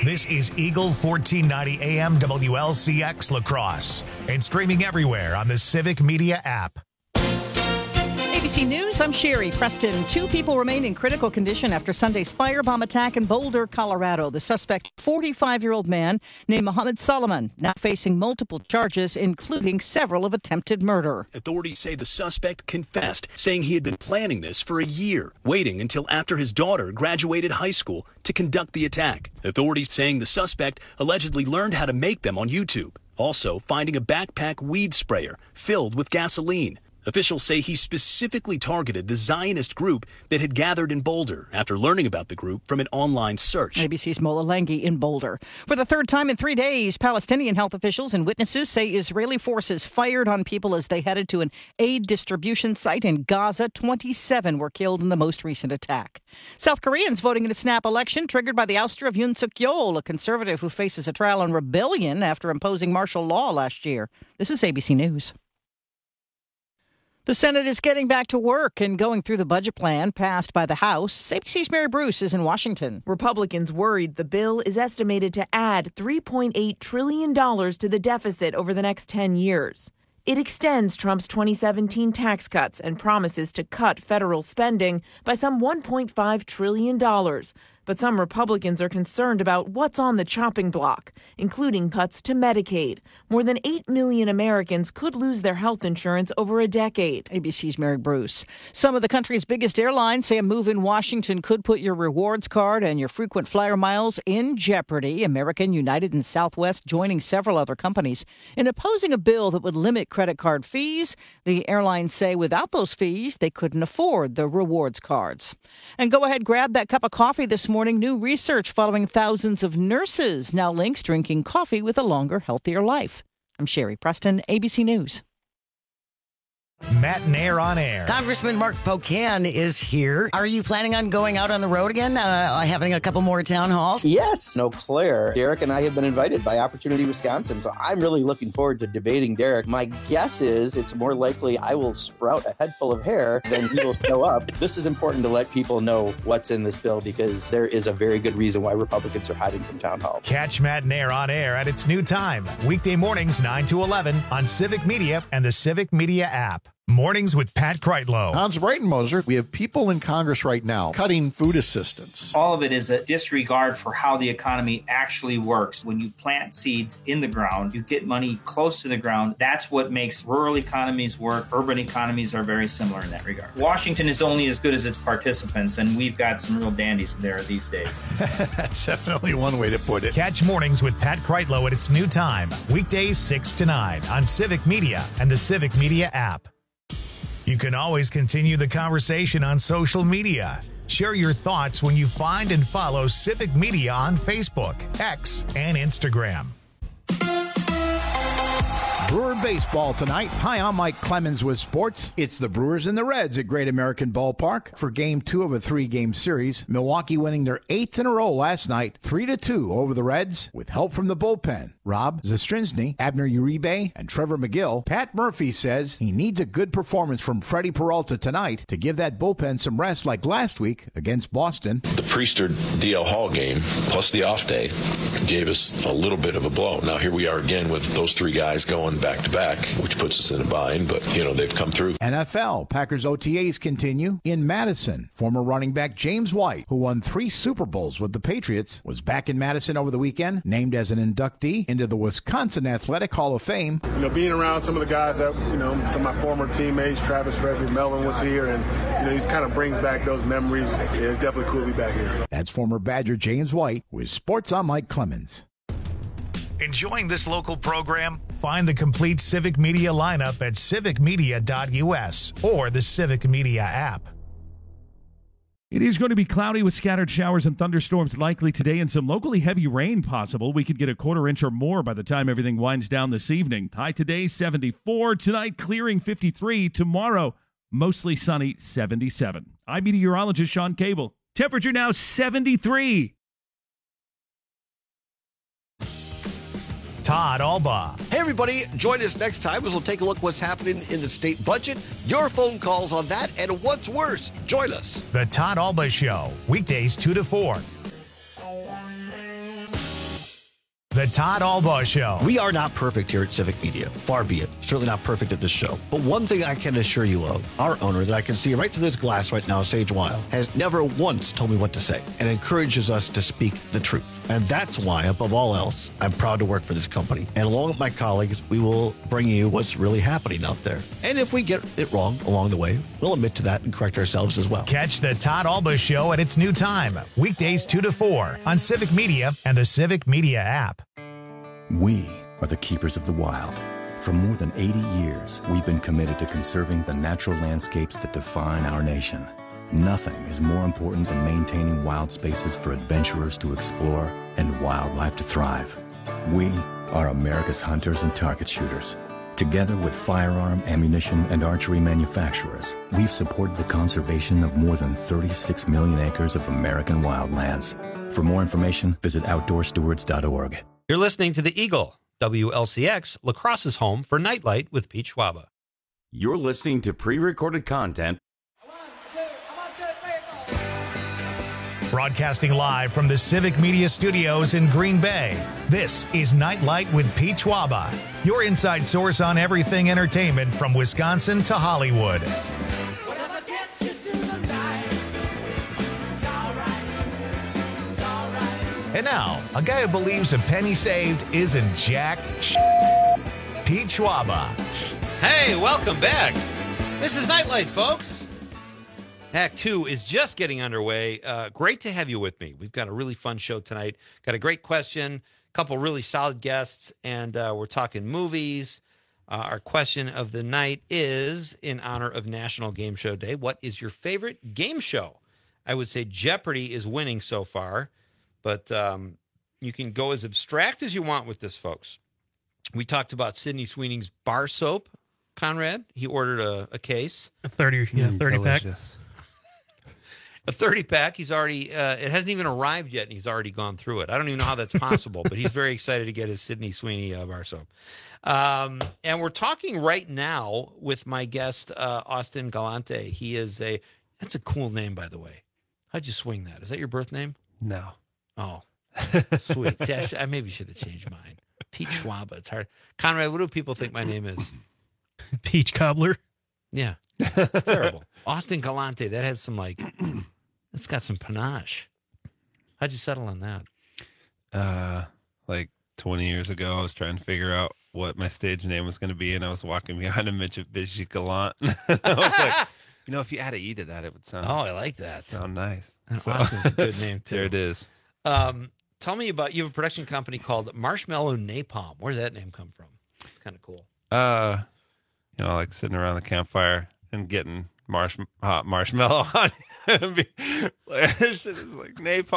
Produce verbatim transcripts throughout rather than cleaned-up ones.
This is Eagle fourteen ninety A M W L C X La Crosse and streaming everywhere on the Civic Media app. A B C News, I'm Sherry Preston. Two people remain in critical condition after Sunday's firebomb attack in Boulder, Colorado. The suspect, forty-five-year-old man named Mohammed Solomon, now facing multiple charges, including several of attempted murder. Authorities say the suspect confessed, saying he had been planning this for a year, waiting until after his daughter graduated high school to conduct the attack. Authorities saying the suspect allegedly learned how to make them on YouTube, also finding a backpack weed sprayer filled with gasoline. Officials say he specifically targeted the Zionist group that had gathered in Boulder after learning about the group from an online search. A B C's Mola Lenghi in Boulder. For the third time in three days, Palestinian health officials and witnesses say Israeli forces fired on people as they headed to an aid distribution site in Gaza. twenty-seven were killed in the most recent attack. South Koreans voting in a snap election triggered by the ouster of Yoon Suk-yeol, a conservative who faces a trial on rebellion after imposing martial law last year. This is A B C News. The Senate is getting back to work and going through the budget plan passed by the House. A B C's Mary Bruce is in Washington. Republicans worried the bill is estimated to add three point eight trillion dollars to the deficit over the next ten years. It extends Trump's twenty seventeen tax cuts and promises to cut federal spending by some one point five trillion dollars. But some Republicans are concerned about what's on the chopping block, including cuts to Medicaid. More than eight million Americans could lose their health insurance over a decade. A B C's Mary Bruce. Some of the country's biggest airlines say a move in Washington could put your rewards card and your frequent flyer miles in jeopardy. American, United, and Southwest joining several other companies in opposing a bill that would limit credit card fees. The airlines say without those fees, they couldn't afford the rewards cards. And go ahead, grab that cup of coffee this morning. New research following thousands of nurses now links drinking coffee with a longer, healthier life. I'm Sherry Preston, A B C News. Matt Nair on air. Congressman Mark Pocan is here. Are you planning on going out on the road again, uh, having a couple more town halls? Yes. Eau Claire. Derek and I have been invited by Opportunity Wisconsin, so I'm really looking forward to debating Derek. My guess is it's more likely I will sprout a head full of hair than he will show up. This is important to let people know what's in this bill because there is a very good reason why Republicans are hiding from town halls. Catch Matt Nair on air at its new time, weekday mornings nine to eleven on Civic Media and the Civic Media app. Mornings with Pat Kreitlow. Hans Breitenmoser, we have people in Congress right now cutting food assistance. All of it is a disregard for how the economy actually works. When you plant seeds in the ground, you get money close to the ground. That's what makes rural economies work. Urban economies are very similar in that regard. Washington is only as good as its participants, and we've got some real dandies there these days. That's definitely one way to put it. Catch Mornings with Pat Kreitlow at its new time, weekdays six to nine on Civic Media and the Civic Media app. You can always continue the conversation on social media. Share your thoughts when you find and follow Civic Media on Facebook, X, and Instagram. Brewer baseball tonight. Hi, I'm Mike Clemens with sports. It's the Brewers and the Reds at Great American Ballpark for game two of a three-game series. Milwaukee winning their eighth in a row last night, three to two over the Reds with help from the bullpen. Rob Zastrinsny, Abner Uribe, and Trevor McGill. Pat Murphy says he needs a good performance from Freddie Peralta tonight to give that bullpen some rest like last week against Boston. The Priester D L Hall game plus the off day gave us a little bit of a blow. Now here we are again with those three guys going back to back, which puts us in a bind, but you know, they've come through. N F L Packers O T As continue in Madison. Former running back James White, who won three Super Bowls with the Patriots, was back in Madison over the weekend, named as an inductee into the Wisconsin Athletic Hall of Fame. You know, being around some of the guys that, you know, some of my former teammates, Travis Frederick, Melvin was here, and, you know, he kind of brings back those memories. Yeah, it's definitely cool to be back here. That's former Badger James White with Sports on Mike Clemens. Enjoying this local program? Find the complete Civic Media lineup at civic media dot u s or the Civic Media app. It is going to be cloudy with scattered showers and thunderstorms likely today and some locally heavy rain possible. We could get a quarter inch or more by the time everything winds down this evening. High today, seventy-four. Tonight, clearing fifty-three. Tomorrow, mostly sunny, seventy-seven. I'm meteorologist Sean Cable. Temperature now seventy-three. Todd Alba. Hey, everybody. Join us next time as we'll take a look what's happening in the state budget, your phone calls on that, and what's worse. Join us. The Todd Alba Show, weekdays two to four. The Todd Albaugh Show. We are not perfect here at Civic Media. Far be it. Certainly not perfect at this show. But one thing I can assure you of, our owner that I can see right through this glass right now, Sage Weil, has never once told me what to say and encourages us to speak the truth. And that's why, above all else, I'm proud to work for this company. And along with my colleagues, we will bring you what's really happening out there. And if we get it wrong along the way, we'll admit to that and correct ourselves as well. Catch the Todd Albaugh Show at its new time, weekdays two to four on Civic Media and the Civic Media app. We are the keepers of the wild. For more than eighty years, we've been committed to conserving the natural landscapes that define our nation. Nothing is more important than maintaining wild spaces for adventurers to explore and wildlife to thrive. We are America's hunters and target shooters. Together with firearm, ammunition, and archery manufacturers, we've supported the conservation of more than thirty-six million acres of American wildlands. For more information, visit outdoor stewards dot org. You're listening to The Eagle, W L C X, La Crosse's home for Nightlight with Pete Schwaba. You're listening to pre-recorded content. Broadcasting live from the Civic Media Studios in Green Bay, this is Nightlight with Pete Schwaba, your inside source on everything entertainment from Wisconsin to Hollywood. And now, a guy who believes a penny saved isn't jack sh- Pete Schwaba. Hey, welcome back. This is Nightlight, folks. Act two is just getting underway. Uh, great to have you with me. We've got a really fun show tonight. Got a great question, a couple really solid guests, and uh, we're talking movies. Uh, our question of the night is, in honor of National Game Show Day, what is your favorite game show? I would say Jeopardy is winning so far. But um, you can go as abstract as you want with this, folks. We talked about Sydney Sweeney's bar soap, Conrad. He ordered a, a case. A thirty, yeah, Mm, thirty pack. delicious. A thirty pack. He's already, uh, it hasn't even arrived yet, and he's already gone through it. I don't even know how that's possible, but he's very excited to get his Sydney Sweeney uh, bar soap. Um, and we're talking right now with my guest, uh, Austin Galante. He is a, that's a cool name, by the way. How'd you swing that? Is that your birth name? No. Oh, sweet. See, I, should, I maybe should have changed mine. Pete Schwaba. It's hard. Conrad, what do people think my name is? Peach Cobbler. Yeah. It's terrible. Austin Galante. That has some, like, it's got some panache. How'd you settle on that? Uh, like twenty years ago, I was trying to figure out what my stage name was going to be, and I was walking behind a Mitsubishi Galant. I was like, you know, if you add an E to that, it would sound. Oh, I like that. Sound nice. And So- Austin's a good name, too. There it is. Um, tell me about, you have a production company called Marshmallow Napalm. Where did that name come from? It's kind of cool. Uh, you know, like sitting around the campfire and getting marsh hot marshmallow on you. And be- like, this shit is like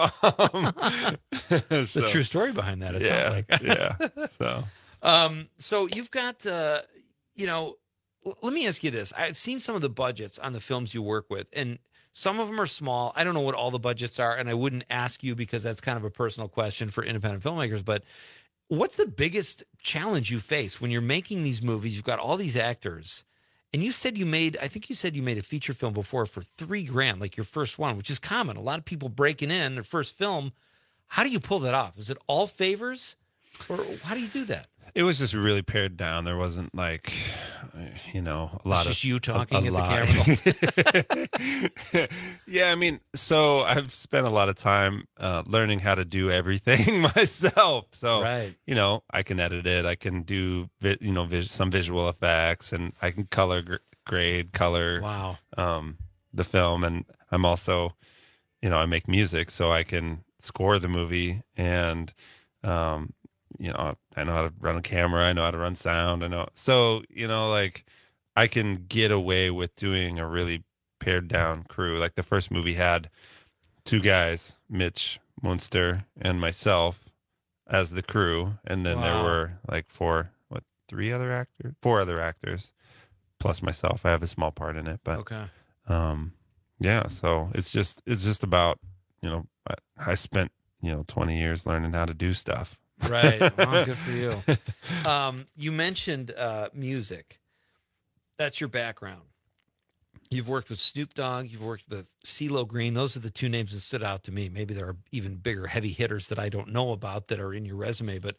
napalm. It's So- a true story behind that, it yeah, sounds like. yeah. So, Um, so you've got, uh, you know, l- let me ask you this. I've seen some of the budgets on the films you work with, and some of them are small. I don't know what all the budgets are, and I wouldn't ask you because that's kind of a personal question for independent filmmakers. But what's the biggest challenge you face when you're making these movies? You've got all these actors, and you said you made, I think you said you made a feature film before for three grand, like your first one, which is common. A lot of people breaking in their first film. How do you pull that off? Is it all favors, or how do you do that? it was just really pared down. There wasn't like, you know, a lot It's just of you talking a, a at lot. the camera. Yeah, I mean, so I've spent a lot of time uh, learning how to do everything myself. So, right. you know, I can edit it. I can do, vi- you know, vis- some visual effects, and I can color gr- grade, color. Wow. Um, the film, and I'm also, you know, I make music, so I can score the movie, and um, you know, I know how to run a camera. I know how to run sound. I know, so you know, like I can get away with doing a really pared down crew. Like the first movie had two guys, Mitch Munster and myself, as the crew, and then there Wow. were like four, what, three other actors, four other actors, plus myself. I have a small part in it, but Okay. um, yeah. So it's just it's just about, you know, I, I spent you know twenty years learning how to do stuff. Right. Well, good for you. Um, you mentioned uh, music. That's your background. You've worked with Snoop Dogg. You've worked with CeeLo Green. Those are the two names that stood out to me. Maybe there are even bigger heavy hitters that I don't know about that are in your resume. But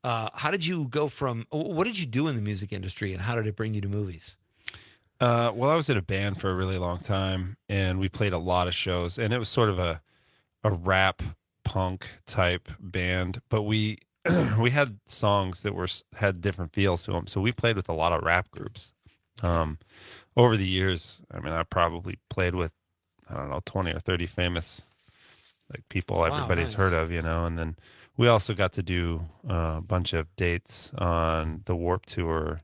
Uh, how did you go from, what did you do in the music industry and how did it bring you to movies? Uh, well, I was in a band for a really long time, and we played a lot of shows, and it was sort of a a rap punk type band, but we we had songs that were had different feels to them. So we played with a lot of rap groups. Um, over the years, I mean, I probably played with I don't know twenty or thirty famous like people Wow, everybody's nice. heard of, you know, and then we also got to do uh, a bunch of dates on the Warped Tour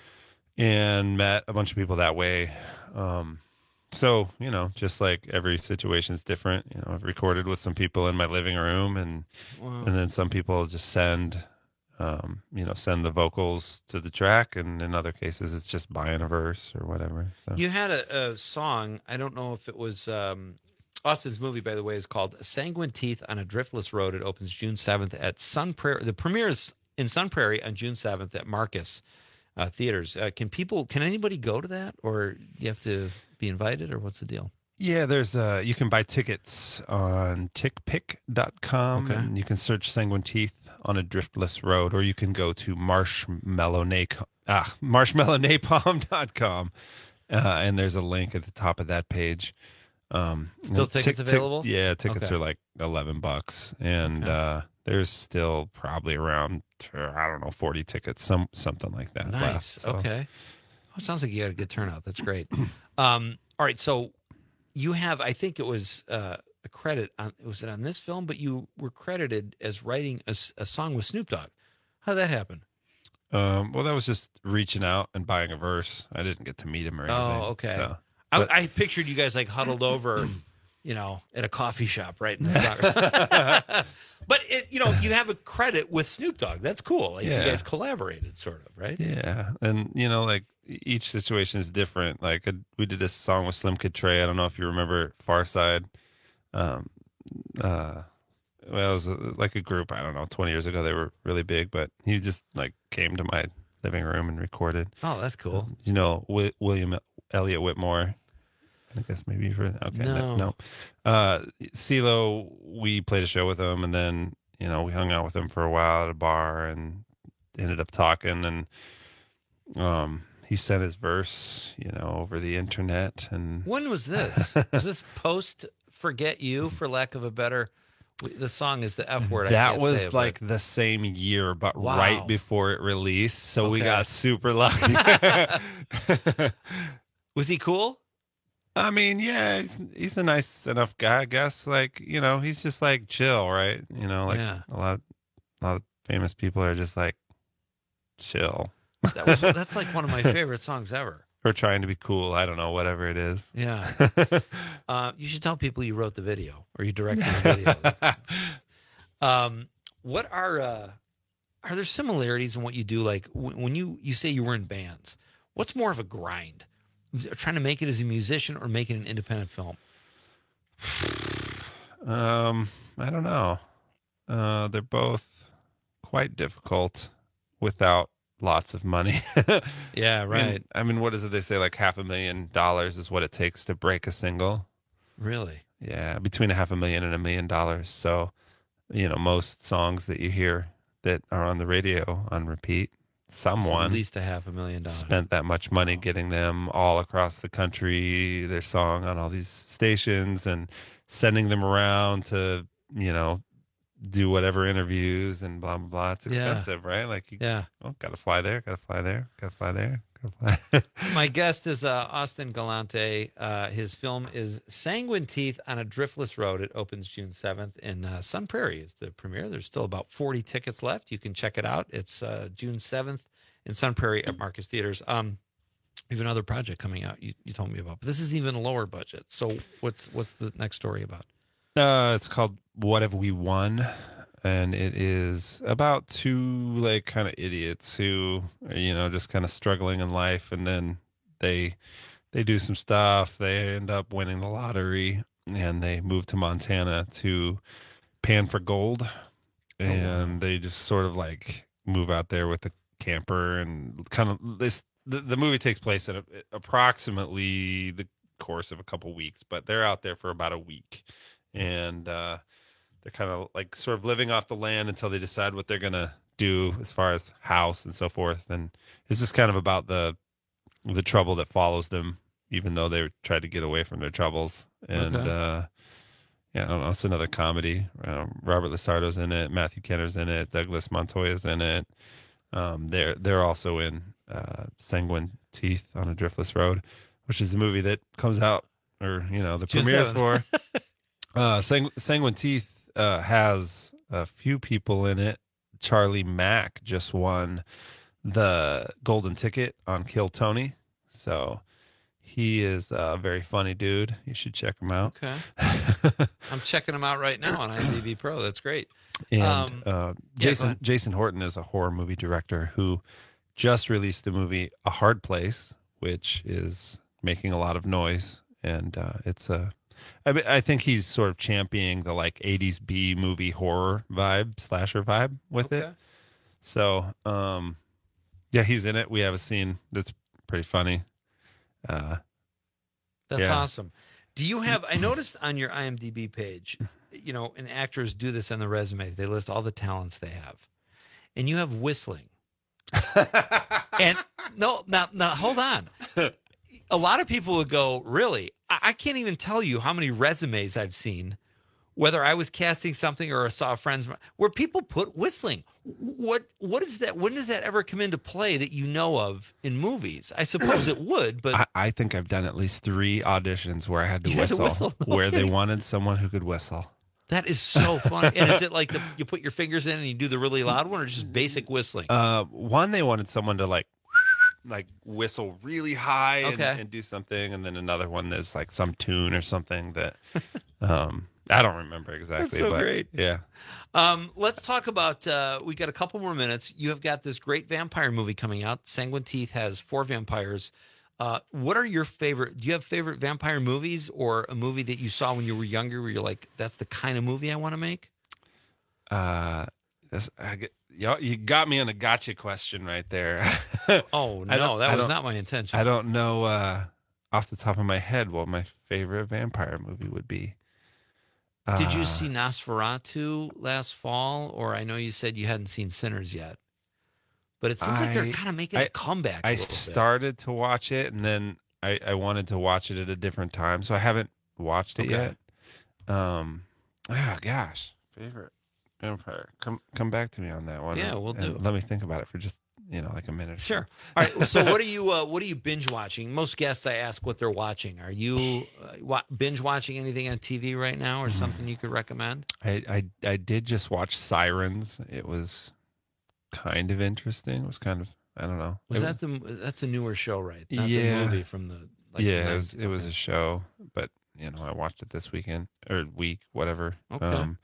and met a bunch of people that way. Um, so, you know, just like every situation is different, you know, I've recorded with some people in my living room and, Wow. and then some people just send, um, you know, send the vocals to the track. And in other cases, it's just buying a verse or whatever. So You had a, a song, I don't know if it was, um, Austin's movie, by the way, is called Sanguine Teeth on a Driftless Road. It opens June seventh at Sun Prairie. The premiere is in Sun Prairie on June seventh at Marcus uh, Theaters. Uh, can people, can anybody go to that, or do you have to be invited, or what's the deal? yeah, there's uh you can buy tickets on tick pick dot com Okay. and you can search Sanguine Teeth on a Driftless Road, or you can go to marshmallow napalm ah, marshmallow napalm dot com uh, and there's a link at the top of that page. Um, Still and tickets available? Yeah, tickets Okay. are like eleven bucks, and Okay. uh, there's still probably around I don't know forty tickets, some something like that. Nice. left, so. Okay. Oh, it sounds like you got a good turnout. That's great. um, all right. So you have, I think it was uh, a credit on, was it on this film, but you were credited as writing a, s- a song with Snoop Dogg. How did that happen? Um, well, that was just reaching out and buying a verse. I didn't get to meet him or anything. Oh, okay. so. I, But- I pictured you guys like huddled over, you know, at a coffee shop, right? In the song. But it, you know, you have a credit with Snoop Dogg. That's cool. Like Yeah. you guys collaborated, sort of, right? Yeah, and you know, like each situation is different. Like uh, we did a song with Slim Kid Trey. I don't know if you remember Far Side. Um, uh, well, it was uh, like a group. I don't know, twenty years ago they were really big, but he just like came to my living room and recorded. Oh, that's cool. You know, Wi- William Elliott Whitmore. I guess maybe you've heard that. Okay, No. no. Uh, CeeLo, we played a show with him, and then you know we hung out with him for a while at a bar, and ended up talking, and um, he sent his verse, you know, over the internet, and When was this? Was this post Forget You, for lack of a better? The song is the F word. I that can't was say it, like the same year, but Wow. right before it released, so we Okay. got super lucky. but- Was he cool? I mean, yeah, he's, he's a nice enough guy, I guess. Like, you know, he's just like chill, right? You know, like Yeah. a lot, a lot of famous people are just like chill. That was, that's like one of my favorite songs ever. Or trying to be cool. I don't know, whatever it is. Yeah. uh, you should tell people you wrote the video or you directed the video. um, what are uh, are there similarities in what you do? Like w- when you you say you were in bands, what's more of a grind? Trying to make it as a musician or making an independent film? Um, I don't know. Uh, they're both quite difficult without lots of money. Yeah, I mean- right. I mean, what is it they say? Like half a million dollars is what it takes to break a single. Really? Yeah, between a half a million and a million dollars. So, you know, most songs that you hear that are on the radio on repeat, someone At least a half a million dollars. spent that much money getting them all across the country, their song on all these stations, and sending them around to, you know, do whatever interviews and blah blah blah. It's Yeah. expensive, right? Like, you, Yeah. oh, gotta fly there, gotta fly there, gotta fly there, gotta fly. My guest is uh, Austin Galante. Uh, his film is Sanguine Teeth on a Driftless Road. It opens June seventh in uh, Sun Prairie is the premiere. There's still about forty tickets left. You can check it out. It's uh, June seventh in Sun Prairie at Marcus Theaters. Um, we have another project coming out you, you told me about, but this is even lower budget. So what's what's the next story about? Uh, it's called What Have We Won? And it is about two like kind of idiots who are, you know, just kind of struggling in life, and then they they do some stuff. They end up winning the lottery, and they move to Montana to pan for gold. And they just sort of like move out there with a camper, and kind of this. The, the movie takes place in a, approximately the course of a couple weeks, but they're out there for about a week. And uh, they're kind of like sort of living off the land until they decide what they're going to do as far as house and so forth. And it's just kind of about the the trouble that follows them, even though they tried to get away from their troubles. And Okay. uh, yeah, I don't know. It's another comedy. Um, Robert Lasardo's in it. Matthew Kenner's in it. Douglas Montoya's in it. Um, they're they're also in uh, Sanguine Teeth on a Driftless Road, which is the movie that comes out, or you know, the June premieres seventh. for. uh, Sang- Sanguine Teeth uh, has a few people in it. Charlie Mack just won the golden ticket on Kill Tony, so he is a very funny dude. You should check him out. Okay. I'm checking them out right now on IMDb Pro. That's great. And Um, uh, yeah, go Jason ahead. Jason Horton is a horror movie director who just released the movie A Hard Place, which is making a lot of noise, and uh, it's a. I, mean, I think he's sort of championing the like eighties B movie horror vibe, slasher vibe with it. Okay. So, um, yeah, he's in it. We have a scene that's pretty funny. Uh, That's yeah. awesome. Do you have, I noticed on your IMDb page, you know, and actors do this on the resumes. They list all the talents they have. And you have whistling. and no, now, now hold on. A lot of people would go, really? I, I can't even tell you how many resumes I've seen, whether I was casting something or I saw friends, where people put whistling. What What is that? When does that ever come into play that you know of in movies? I suppose it would, but I, I think I've done at least three auditions where I had to, You had to whistle, whistle? No where they kidding. wanted someone who could whistle. that is so funny. And is it like the, you put your fingers in and you do the really loud one, or just basic whistling? Uh, one, they wanted someone to like, like whistle really high and, Okay. and do something, and then another one there's like some tune or something that, um, I don't remember exactly. so but great. Yeah. Um, let's talk about, uh, we got a couple more minutes. You have got this great vampire movie coming out. Sanguine Teeth has four vampires. Uh, what are your favorite, do you have favorite vampire movies, or a movie that you saw when you were younger where you're like, that's the kind of movie I want to make? Uh, this, I get, you you got me on a gotcha question right there. Oh, I no, don't- that I was don't- not my intention. I don't know uh, off the top of my head what my favorite vampire movie would be. Did you Uh, see Nosferatu last fall? Or I know you said you hadn't seen Sinners yet, but it seems like they're I- kind of making I- a comeback. a I little bit. started to watch it, and then I, I wanted to watch it at a different time, so I haven't watched it Okay. yet. Um, oh gosh, favorite vampire. Come come back to me on that one. Yeah, and- we'll and do. Let me think about it for just you know like a minute. or so. Sure. All right. So, what are you? Uh, what are you binge watching? Most guests, I ask what they're watching. Are you uh, wa- binge watching anything on T V right now, or something you could recommend? I, I I did just watch Sirens. It was kind of interesting. It was kind of I don't know. Was It- that the? That's a newer show, right? Not Yeah. the movie from the. Like, yeah, it was, nineties. it was a show, but you know, I watched it this weekend or week, whatever. Okay. Um,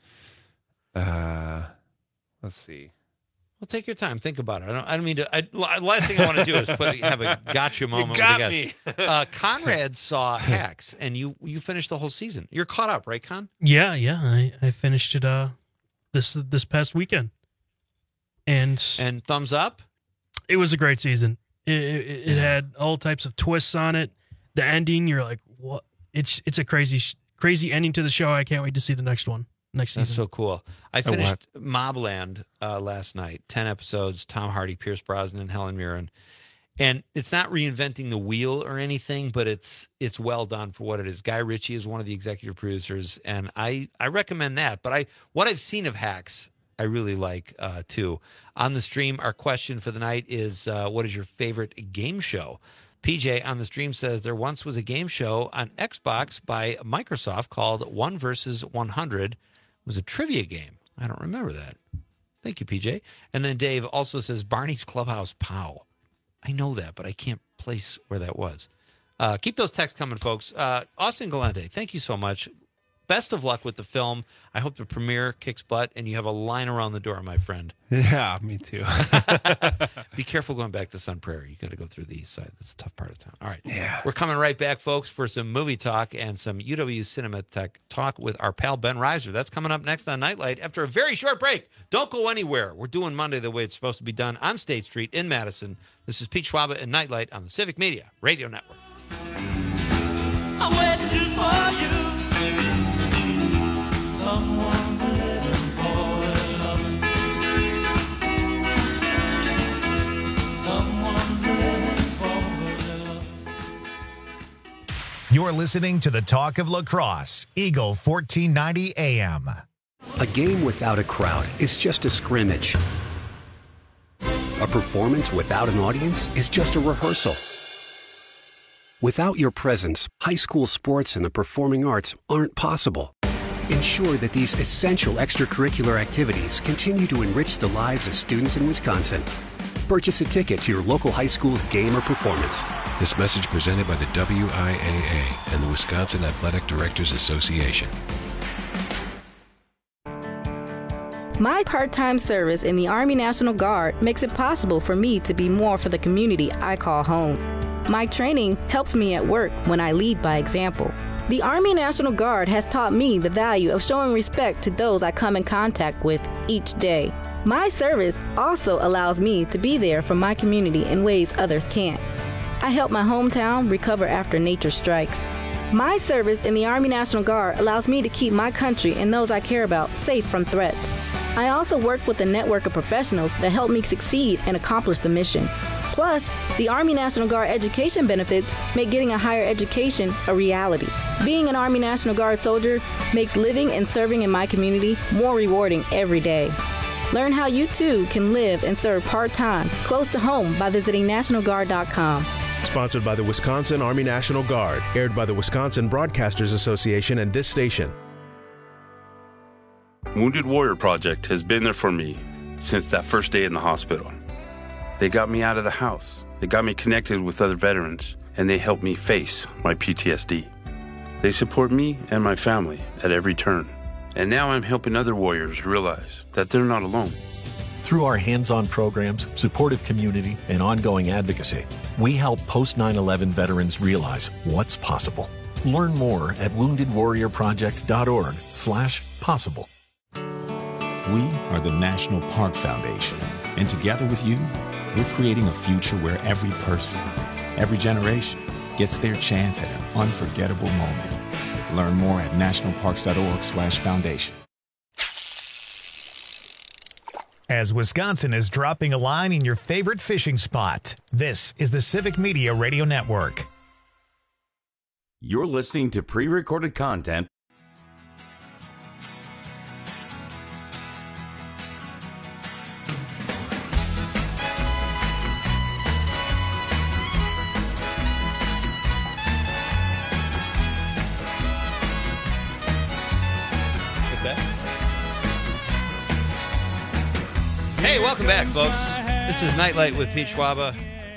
uh, let's see. Well, take your time. Think about it. I don't. I don't mean to. I, last thing I want to do is put have a gotcha moment. with got the me. guys. uh, Conrad saw Hacks, and you you finished the whole season. You're caught up, right, Con? Yeah, yeah. I, I finished it uh this this past weekend, and And thumbs up. it was a great season. It, it, it had all types of twists on it. The ending, you're like, what? It's it's a crazy sh- crazy ending to the show. I can't wait to see the next one next That's season. so cool. I I finished Mobland uh, last night. Ten episodes. Tom Hardy, Pierce Brosnan, Helen Mirren, and it's not reinventing the wheel or anything, but it's it's well done for what it is. Guy Ritchie is one of the executive producers, and I I recommend that. But I what I've seen of Hacks, I really like uh, too. On the stream, our question for the night is, uh, what is your favorite game show? P J on the stream says there once was a game show on Xbox by Microsoft called One versus one hundred. It was a trivia game. I don't remember that. Thank you, P J. And then Dave also says Barney's Clubhouse Pow. I know that, but I can't place where that was. Uh, keep those texts coming, folks. Uh, Austin Galante, thank you so much. Best of luck with the film. I hope the premiere kicks butt and you have a line around the door, my friend. Yeah, me too. Be careful going back to Sun Prairie. You got to go through the east side. That's a tough part of town. All right. Yeah. We're coming right back, folks, for some movie talk and some U W Cinematheque talk with our pal Ben Reiser. That's coming up next on Nightlight after a very short break. Don't go anywhere. We're doing Monday the way it's supposed to be done on State Street in Madison. This is Pete Schwaba and Nightlight on the Civic Media Radio Network. I'm waiting for you. Someone's living for love. You're listening to the Talk of Lacrosse, Eagle fourteen ninety A M. A game without a crowd is just a scrimmage. A performance without an audience is just a rehearsal. Without your presence, high school sports and the performing arts aren't possible. Ensure that these essential extracurricular activities continue to enrich the lives of students in Wisconsin. Purchase a ticket to your local high school's game or performance. This message presented by the W I A A and the Wisconsin Athletic Directors Association. My part-time service in the Army National Guard makes it possible for me to be more for the community I call home. My training helps me at work when I lead by example. The Army National Guard has taught me the value of showing respect to those I come in contact with each day. My service also allows me to be there for my community in ways others can't. I help my hometown recover after nature strikes. My service in the Army National Guard allows me to keep my country and those I care about safe from threats. I also work with a network of professionals that help me succeed and accomplish the mission. Plus, the Army National Guard education benefits make getting a higher education a reality. Being an Army National Guard soldier makes living and serving in my community more rewarding every day. Learn how you too can live and serve part-time close to home by visiting national guard dot com. Sponsored by the Wisconsin Army National Guard, aired by the Wisconsin Broadcasters Association and this station. Wounded Warrior Project has been there for me since that first day in the hospital. They got me out of the house. They got me connected with other veterans, and they helped me face my P T S D. They support me and my family at every turn. And now I'm helping other warriors realize that they're not alone. Through our hands-on programs, supportive community, and ongoing advocacy, we help post nine eleven veterans realize what's possible. Learn more at wounded warrior project dot org slash possible. We are the National Park Foundation, and together with you, we're creating a future where every person, every generation, gets their chance at an unforgettable moment. Learn more at national parks dot org slash foundation. As Wisconsin is dropping a line in your favorite fishing spot, this is the Civic Media Radio Network. You're listening to pre-recorded content. Hey, welcome back, folks. This is Nightlight with Pete Schwaba.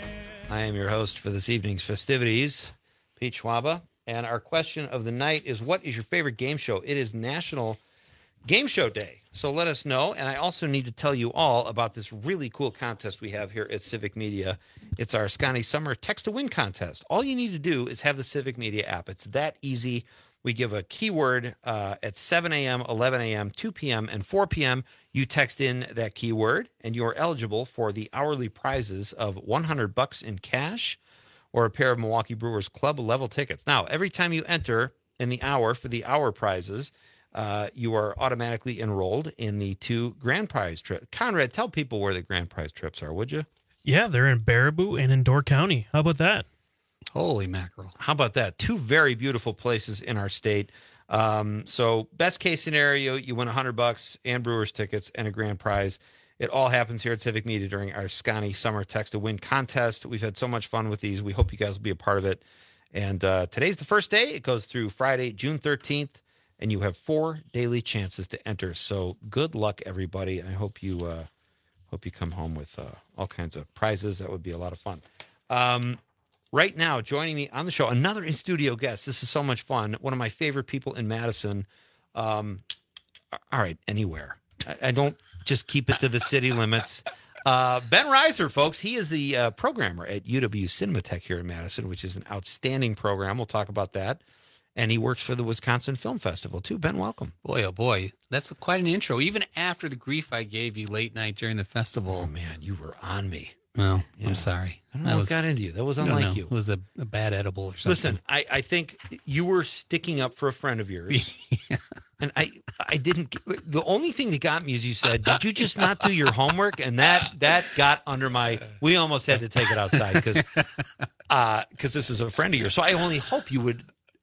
I am your host for this evening's festivities, Pete Schwaba. And our question of the night is, what is your favorite game show? It is National Game Show Day. So let us know. And I also need to tell you all about this really cool contest we have here at Civic Media. It's our Scotty Summer Text to Win contest. All you need to do is have the Civic Media app. It's that easy. We give a keyword uh, at seven a.m., eleven a.m., two p.m., and four p.m. You text in that keyword, and you are eligible for the hourly prizes of one hundred bucks in cash or a pair of Milwaukee Brewers Club level tickets. Now, every time you enter in the hour for the hour prizes, uh, you are automatically enrolled in the two grand prize trips. Conrad, tell people where the grand prize trips are, would you? Yeah, they're in Baraboo and in Door County. How about that? Holy mackerel. How about that? Two very beautiful places in our state. Um, so best case scenario, you win one hundred bucks and Brewers tickets and a grand prize. It all happens here at Civic Media during our Scotty Summer Text to Win contest. We've had so much fun with these. We hope you guys will be a part of it. And uh, today's the first day. It goes through Friday, June thirteenth, and you have four daily chances to enter. So good luck, everybody. I hope you uh, hope you come home with uh, all kinds of prizes. That would be a lot of fun. Um, Right now, joining me on the show, another in-studio guest. This is so much fun. One of my favorite people in Madison. Um, all right, anywhere. I, I don't just keep it to the city limits. Uh, Ben Reiser, folks. He is the uh, programmer at U W Cinematech here in Madison, which is an outstanding program. We'll talk about that. And he works for the Wisconsin Film Festival, too. Ben, welcome. Boy, oh boy. That's quite an intro. Even after the grief I gave you late night during the festival. Oh, man, you were on me. Well, Yeah. I'm sorry. I don't know That what got into you. That was no, unlike no. you. It was a, a bad edible or something. Listen, I, I think you were sticking up for a friend of yours. And I I didn't get- the only thing that got me is you said, did you just not do your homework? And that that got under my we almost had to take it outside because uh because this is a friend of yours. So I only hope you would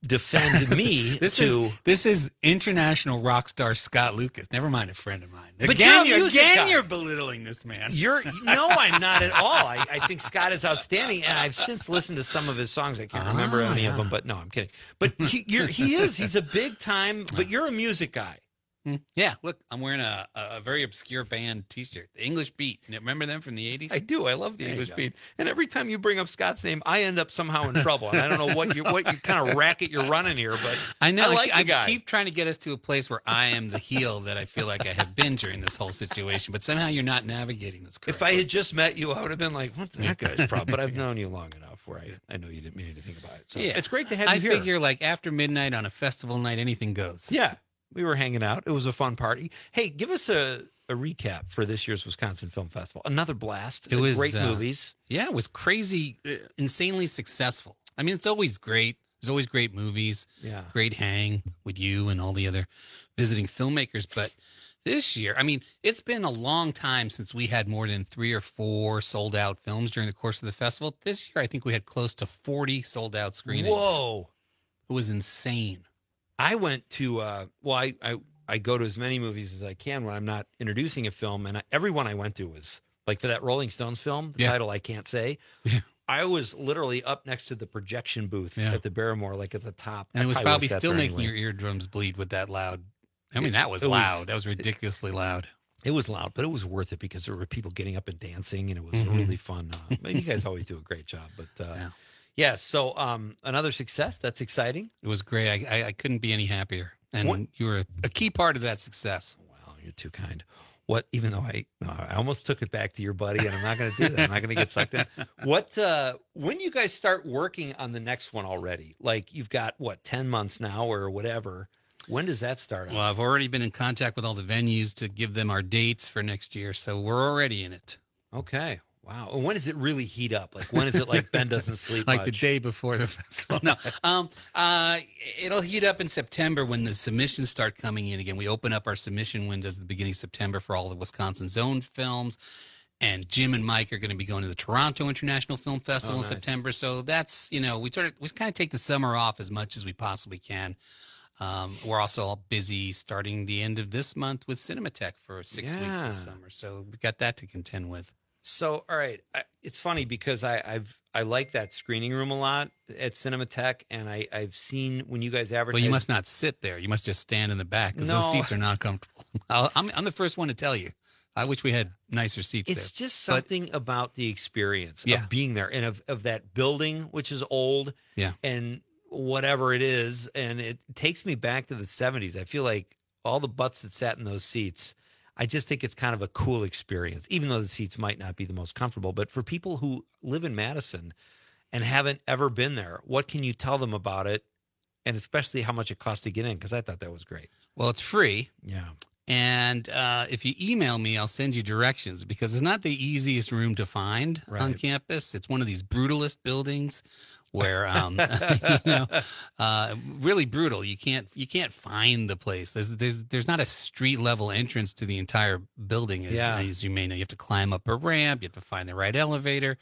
defend me this to. Is, this is international rock star Scott Lucas. Never mind a friend of mine. But again, you're, a you're, music again guy. you're belittling this man. You're no, I'm not at all. I, I think Scott is outstanding, and I've since listened to some of his songs. I can't remember Ah, any yeah. of them, but no, I'm kidding. But he, you're, he is. He's a big time. But you're a music guy. Yeah, look, I'm wearing a, a very obscure band T-shirt, the English Beat. You remember them from the eighties? I do. I love the There you English go. Beat. And every time you bring up Scott's name, I end up somehow in trouble. And I don't know what you what you kind of racket you're running here, but I know. I like I, the guy. I keep trying to get us to a place where I am the heel that I feel like I have been during this whole situation, but somehow you're not navigating this correctly. If I had just met you, I would have been like, "What the heck, guy's problem?" But I've known you long enough where I, I know you didn't mean anything about it. So yeah, it's great to have I you here. figure like after midnight on a festival night, anything goes. Yeah, we were hanging out. It was a fun party. Hey, give us a, a recap for this year's Wisconsin Film Festival. Another blast. It was great uh, movies. Yeah, it was crazy, uh, insanely successful. I mean, it's always great. There's always great movies. Yeah. Great hang with you and all the other visiting filmmakers. But this year, I mean, it's been a long time since we had more than three or four sold out films during the course of the festival. This year, I think we had close to forty sold out screenings. Whoa. It was insane. I went to, uh, well, I, I, I go to as many movies as I can when I'm not introducing a film. And I, every one I went to was like for that Rolling Stones film, the Yeah. title I can't say. Yeah. I was literally up next to the projection booth Yeah. at the Barrymore, like at the top. And I it was probably probably would've sat still there making anyway. your eardrums bleed with that loud. I mean, It- that was it was- loud. that was ridiculously loud. It was loud, but it was worth it because there were people getting up and dancing, and it was Mhm. really fun. Uh, but you guys always do a great job. But uh, Yeah. yeah, so um, another success. That's exciting. It was great. I, I, I couldn't be any happier. And What- you were a, a key part of that success. Wow, you're too kind. What? Even though I, no, I almost took it back to your buddy, and I'm not going to do that. I'm not going to get sucked in. What? Uh, when do you guys start working on the next one already? Like you've got what, ten months now or whatever. When does that start? Well, I've already been in contact with all the venues to give them our dates for next year. So we're already in it. Okay. Wow. And when does it really heat up? Like when is it like Ben doesn't sleep like much? the day before the festival. No, um, uh, it'll heat up in September when the submissions start coming in again. We open up our submission windows at the beginning of September for all the Wisconsin Zone films. And Jim and Mike are going to be going to the Toronto International Film Festival Oh, in nice. September. So that's, you know, we sort of, we kind of take the summer off as much as we possibly can. Um, we're also all busy starting the end of this month with Cinematech for six weeks Yeah. this summer. So we got that to contend with. So, all right, I, it's funny because I, I've I like that screening room a lot at Cinematech, and I I've seen when you guys advertise. Well, you must not sit there. You must just stand in the back because No. those seats are not comfortable. I'll, I'm, I'm the first one to tell you. I wish we had nicer seats It's there. just But- something about the experience Yeah. of being there and of, of that building, which is old, Yeah. and whatever it is, and it takes me back to the seventies. I feel like all the butts that sat in those seats. I just think it's kind of a cool experience, even though the seats might not be the most comfortable. But for people who live in Madison and haven't ever been there, what can you tell them about it? And especially how much it costs to get in, because I thought that was great. Well, it's free. Yeah. And uh, if you email me, I'll send you directions because it's not the easiest room to find on Right. campus. It's one of these brutalist buildings where, um, you know, uh, really brutal. You can't you can't find the place. There's there's there's not a street level entrance to the entire building, as, Yeah. as you may know. You have to climb up a ramp. You have to find the right elevator.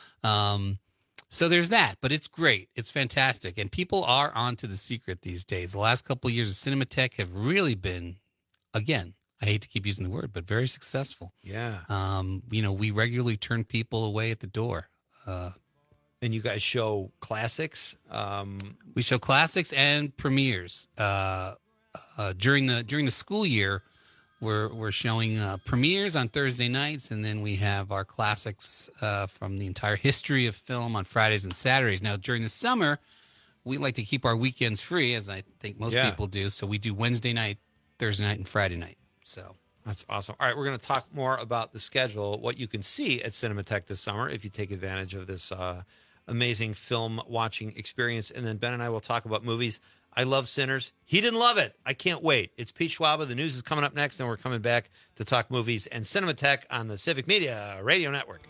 Um, so there's that, but it's great. It's fantastic, and people are onto the secret these days. The last couple of years of Cinematech have really been, again, I hate to keep using the word, but very successful. Yeah. Um, you know, we regularly turn people away at the door. Uh, And you guys show classics. Um, we show classics and premieres. Uh, uh, during the during the school year, we're we're showing uh, premieres on Thursday nights, and then we have our classics uh, from the entire history of film on Fridays and Saturdays. Now, during the summer, we like to keep our weekends free, as I think most Yeah. people do. So we do Wednesday night, Thursday night, and Friday night. So That's awesome. All right, we're going to talk more about the schedule, what you can see at Cinematech this summer if you take advantage of this uh, amazing film watching experience. And then Ben and I will talk about movies. I love Sinners. He didn't love it. I can't wait. It's Pete Schwaba. The news is coming up next, and we're coming back to talk movies and Cinematech on the Civic Media Radio Network.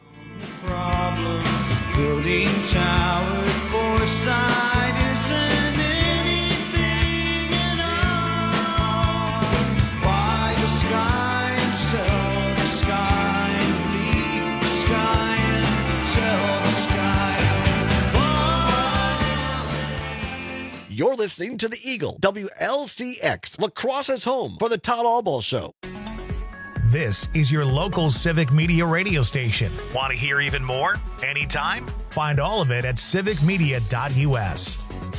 Problem building towers for sight isn't anything at all. Why the sky and sell the sky and leave the sky and tell the sky. You're listening to the Eagle, W L C X, Lacrosse's home for the Todd Albaugh Show. This is your local Civic Media radio station. Want to hear even more? Anytime? Find all of it at civic media dot u s.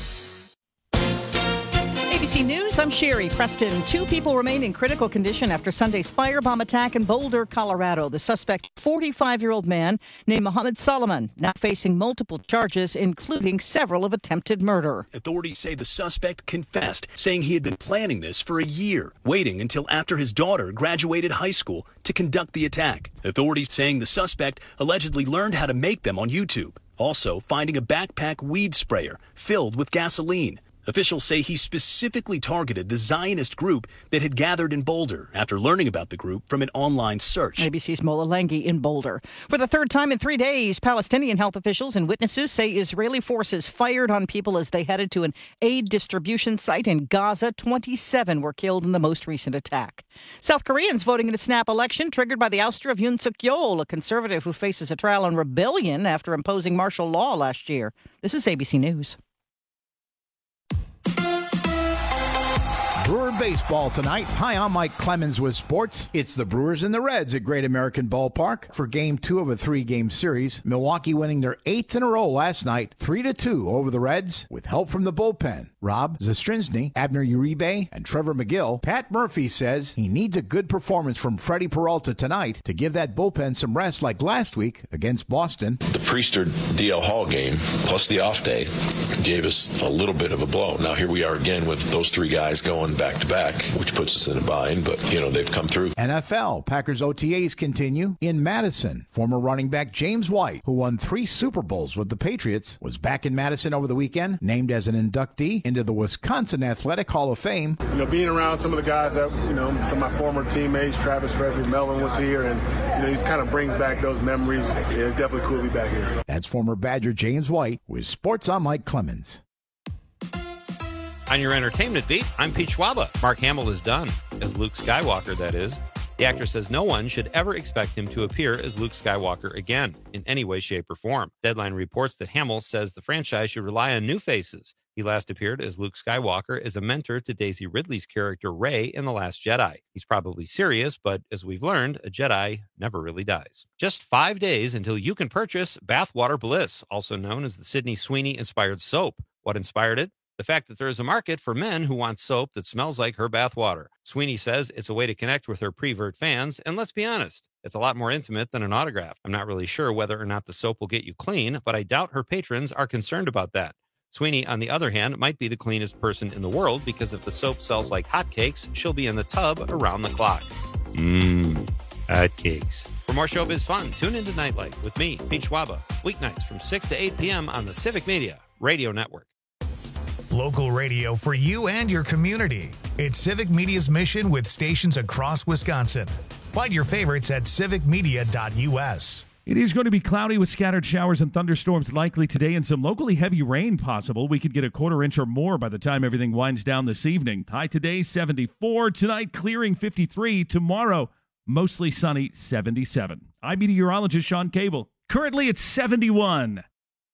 A B C News, I'm Sherry Preston. Two people remain in critical condition after Sunday's firebomb attack in Boulder, Colorado. The suspect, forty-five-year-old man named Mohammed Solomon, now facing multiple charges, including several of attempted murder. Authorities say the suspect confessed, saying he had been planning this for a year, waiting until after his daughter graduated high school to conduct the attack. Authorities saying the suspect allegedly learned how to make them on YouTube. Also, finding a backpack weed sprayer filled with gasoline. Officials say he specifically targeted the Zionist group that had gathered in Boulder after learning about the group from an online search. A B C's Mola Lenghi in Boulder. For the third time in three days, Palestinian health officials and witnesses say Israeli forces fired on people as they headed to an aid distribution site in Gaza. twenty-seven were killed in the most recent attack. South Koreans voting in a snap election triggered by the ouster of Yoon Suk-yeol, a conservative who faces a trial on rebellion after imposing martial law last year. This is A B C News. Brewer baseball tonight. Hi, I'm Mike Clemens with sports. It's the Brewers and the Reds at Great American Ballpark for game two of a three-game series. Milwaukee winning their eighth in a row last night, three to two over the Reds with help from the bullpen. Rob Zastrinsky, Abner Uribe, and Trevor McGill. Pat Murphy says he needs a good performance from Freddie Peralta tonight to give that bullpen some rest like last week against Boston. The Priester D L Hall game plus the off day gave us a little bit of a blow. Now here we are again with those three guys going back to back, which puts us in a bind, but you know, they've come through. N F L Packers O T As continue in Madison. Former running back James White, who won three Super Bowls with the Patriots, was back in Madison over the weekend, named as an inductee into the Wisconsin Athletic Hall of Fame. You know, being around some of the guys that, you know, some of my former teammates, Travis Frederick, Melvin was here, and you know, he kind of brings back those memories. Yeah, it's definitely cool to be back here. That's former Badger James White with Sports on Mike Clemens. On your entertainment beat, I'm Pete Schwaba. Mark Hamill is done, as Luke Skywalker, that is. The actor says no one should ever expect him to appear as Luke Skywalker again, in any way, shape, or form. Deadline reports that Hamill says the franchise should rely on new faces. He last appeared as Luke Skywalker as a mentor to Daisy Ridley's character Rey in The Last Jedi. He's probably serious, but as we've learned, a Jedi never really dies. Just five days until you can purchase Bathwater Bliss, also known as the Sydney Sweeney-inspired soap. What inspired it? The fact that there is a market for men who want soap that smells like her bathwater. Sweeney says it's a way to connect with her pre-vert fans, and let's be honest, it's a lot more intimate than an autograph. I'm not really sure whether or not the soap will get you clean, but I doubt her patrons are concerned about that. Sweeney, on the other hand, might be the cleanest person in the world because if the soap sells like hotcakes, she'll be in the tub around the clock. Mmm, hotcakes. For more showbiz fun, tune into Nightlight with me, Pete Schwaba, weeknights from six to eight p.m. on the Civic Media Radio Network. Local radio for you and your community. It's Civic Media's mission with stations across Wisconsin. Find your favorites at civic media dot u s. It is going to be cloudy with scattered showers and thunderstorms likely today and some locally heavy rain possible. We could get a quarter inch or more by the time everything winds down this evening. High today, seventy-four. Tonight, clearing fifty-three. Tomorrow, mostly sunny, seventy-seven. I'm meteorologist Sean Cable. Currently, it's seventy-one.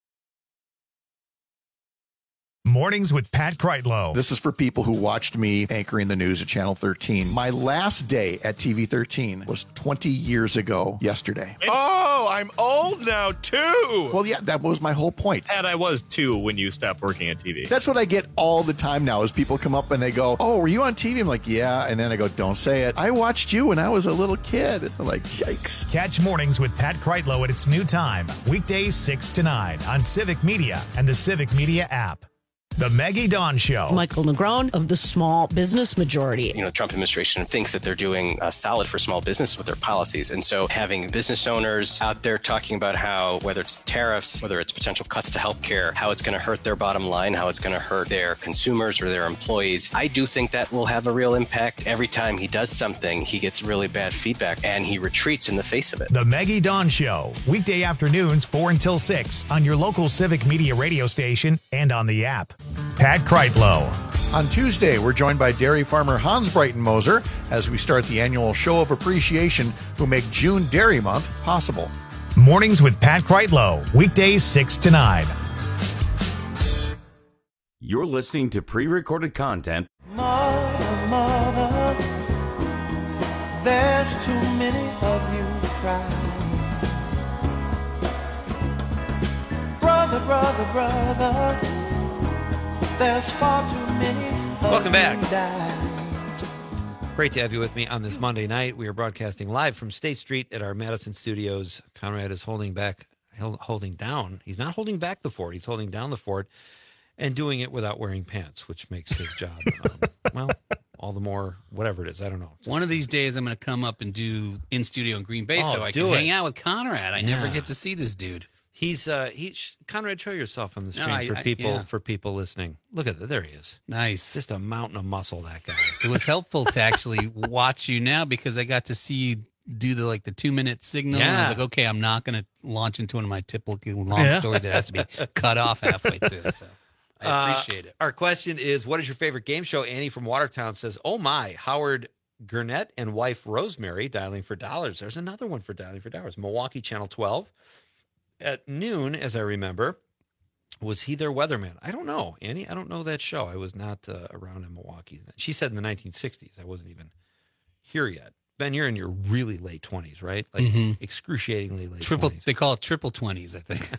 Mornings with Pat Kreitlow. This is for people who watched me anchoring the news at Channel thirteen. My last day at T V thirteen was twenty years ago yesterday. Oh, I'm old now, too. Well, yeah, that was my whole point. Pat, I was, too, when you stopped working at T V. That's what I get all the time now is people come up and they go, oh, were you on T V? I'm like, yeah. And then I go, don't say it. I watched you when I was a little kid. I'm like, yikes. Catch Mornings with Pat Kreitlow at its new time. Weekdays six to nine on Civic Media and the Civic Media app. The Maggie Dawn Show. Michael Negron of the Small Business Majority. You know, the Trump administration thinks that they're doing uh, solid for small business with their policies. And so having business owners out there talking about how, whether it's tariffs, whether it's potential cuts to healthcare, how it's going to hurt their bottom line, how it's going to hurt their consumers or their employees, I do think that will have a real impact. Every time he does something, he gets really bad feedback and he retreats in the face of it. The Maggie Dawn Show. Weekday afternoons, four until six on your local Civic Media radio station and on the app. Pat Kreitlow. On Tuesday, we're joined by dairy farmer Hans Breitenmoser as we start the annual Show of Appreciation who make June Dairy Month possible. Mornings with Pat Kreitlow. Weekdays six to nine. You're listening to pre-recorded content. Mother, mother, there's too many of you crying. Brother, brother, brother, there's far too many of Welcome back. you dying. Great to have you with me on this Monday night. We are broadcasting live from State Street at our Madison studios. Conrad is holding back, holding down. He's not holding back the fort. He's holding down the fort and doing it without wearing pants, which makes his job, um, well, all the more, whatever it is. I don't know. One of these days, I'm going to come up and do in studio in Green Bay, Oh, so I do can it. hang out with Conrad. I never Yeah. get to see this dude. He's uh he's Conrad, show yourself on the No, screen I- for I- people yeah. for people listening. Look at that, there he is. Nice. Just a mountain of muscle, that guy. It was helpful to actually watch you now because I got to see you do the like the two minute signal. And I Yeah. was like, okay, I'm not going to launch into one of my typical long Yeah. stories that has to be cut off halfway through. So I Uh, appreciate it. Our question is, what is your favorite game show? Annie from Watertown says, oh my, Howard Gurnett and wife Rosemary dialing for dollars. There's another one for dialing for dollars. Milwaukee Channel twelve. At noon, as I remember, was he their weatherman? I don't know, Annie. I don't know that show. I was not uh, around in Milwaukee. She said in the nineteen sixties. I wasn't even here yet. Ben, you're in your really late twenties, right? Like Mhm. excruciatingly late Triple, twenties. they call it triple twenties, I think.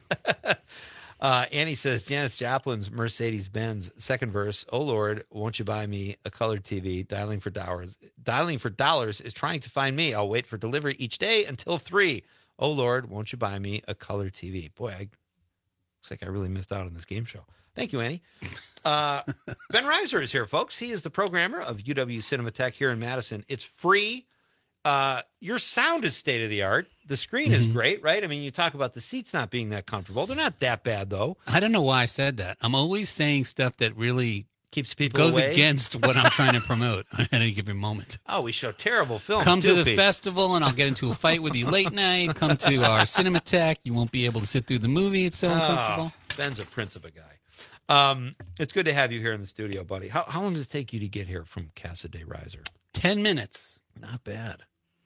Uh, Annie says, Janis Joplin's Mercedes-Benz second verse, oh Lord, won't you buy me a colored T V? Dialing for dollars. Dialing for dollars is trying to find me. I'll wait for delivery each day until three. Oh Lord, won't you buy me a colored T V? Boy, I looks like I really missed out on this game show. Thank you, Annie. Uh, Ben Reiser is here, folks. He is the programmer of U W Cinematech here in Madison. It's free. Uh, your sound is state of the art. The screen is great, right? I mean, you talk about the seats not being that comfortable. They're not that bad, though. I don't know why I said that. I'm always saying stuff that really keeps people goes away. against what I'm trying to promote at any given moment. Oh, we show terrible films. Come to too, the Pete. festival and I'll get into a fight with you late night. Come to our Cinematech. You won't be able to sit through the movie. It's so uncomfortable. Oh, Ben's a prince of a guy. Um, it's good to have you here in the studio, buddy. How, how long does it take you to get here from Casa de Reiser? Ten minutes. Not bad.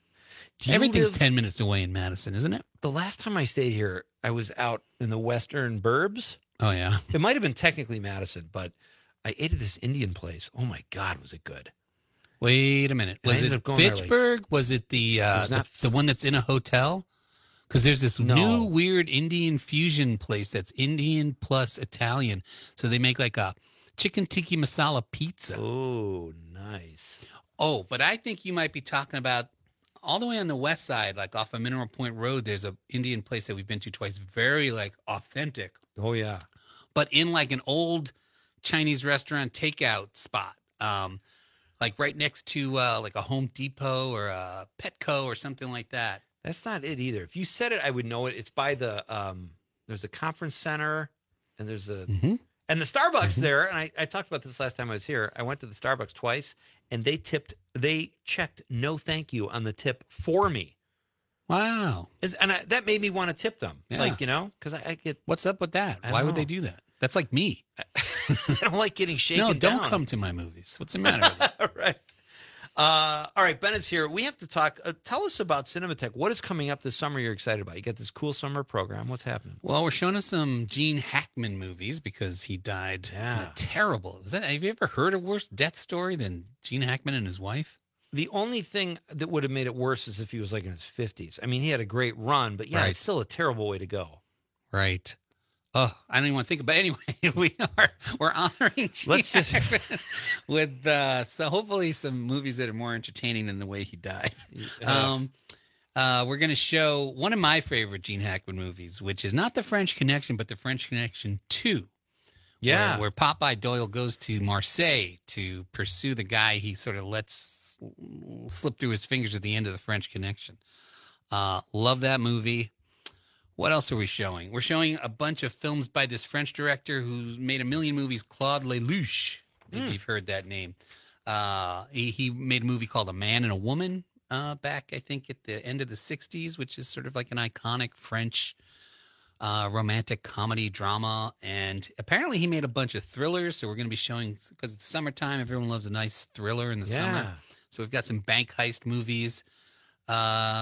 Do you Everything's live- ten minutes away in Madison, isn't it? The last time I stayed here, I was out in the western burbs. Oh, yeah. It might have been technically Madison, but I ate at this Indian place. Oh, my God, was it good. Wait a minute. And I Was ended it up going there late. Fitchburg? Was it the uh, It was not the, the one that's in a hotel? Because there's this No. new weird Indian fusion place that's Indian plus Italian. So they make like a chicken tikka masala pizza. Oh, nice. Oh, but I think you might be talking about all the way on the west side, like off of Mineral Point Road. There's a Indian place that we've been to twice. Very like authentic. Oh, yeah. But in like an old Chinese restaurant takeout spot. Um, like right next to uh, like a Home Depot or a Petco or something like that. That's not it either. If you said it, I would know it. It's by the, um, there's a conference center and there's a, Mm-hmm. and the Starbucks there. And I, I talked about this last time I was here. I went to the Starbucks twice and they tipped, they checked no thank you on the tip for me. Wow. Is- And I, that made me want to tip them. Yeah. Like, you know, because I, I get, What's up with that? I Why don't would they know. do that? That's like me. I don't like getting shaken No, don't down. come to my movies. What's the matter with you? Right. Uh, all right, Ben is here. We have to talk. Uh, tell us about Cinematech. What is coming up this summer you're excited about? You got this cool summer program. What's happening? Well, we're showing us some Gene Hackman movies because he died Yeah. terrible. Is that, have you ever heard a worse death story than Gene Hackman and his wife? The only thing that would have made it worse is if he was like in his fifties. I mean, he had a great run, but yeah, Right. it's still a terrible way to go. Right. Oh, I don't even want to think about it. Anyway, we are we're honoring Gene Let's just- Hackman with uh, so hopefully some movies that are more entertaining than the way he died. Um, uh, we're going to show one of my favorite Gene Hackman movies, which is not The French Connection, but The French Connection two. Yeah. Where, where Popeye Doyle goes to Marseille to pursue the guy he sort of lets slip through his fingers at the end of The French Connection. Uh, love that movie. What else are we showing? We're showing a bunch of films by this French director who's made a million movies, Claude Lelouch. Maybe Mm. you've heard that name. Uh, he, he made a movie called A Man and a Woman uh, back, I think, at the end of the sixties, which is sort of like an iconic French uh, romantic comedy drama. And apparently he made a bunch of thrillers. So we're going to be showing, because it's summertime, everyone loves a nice thriller in the Yeah. summer. So we've got some bank heist movies. Uh,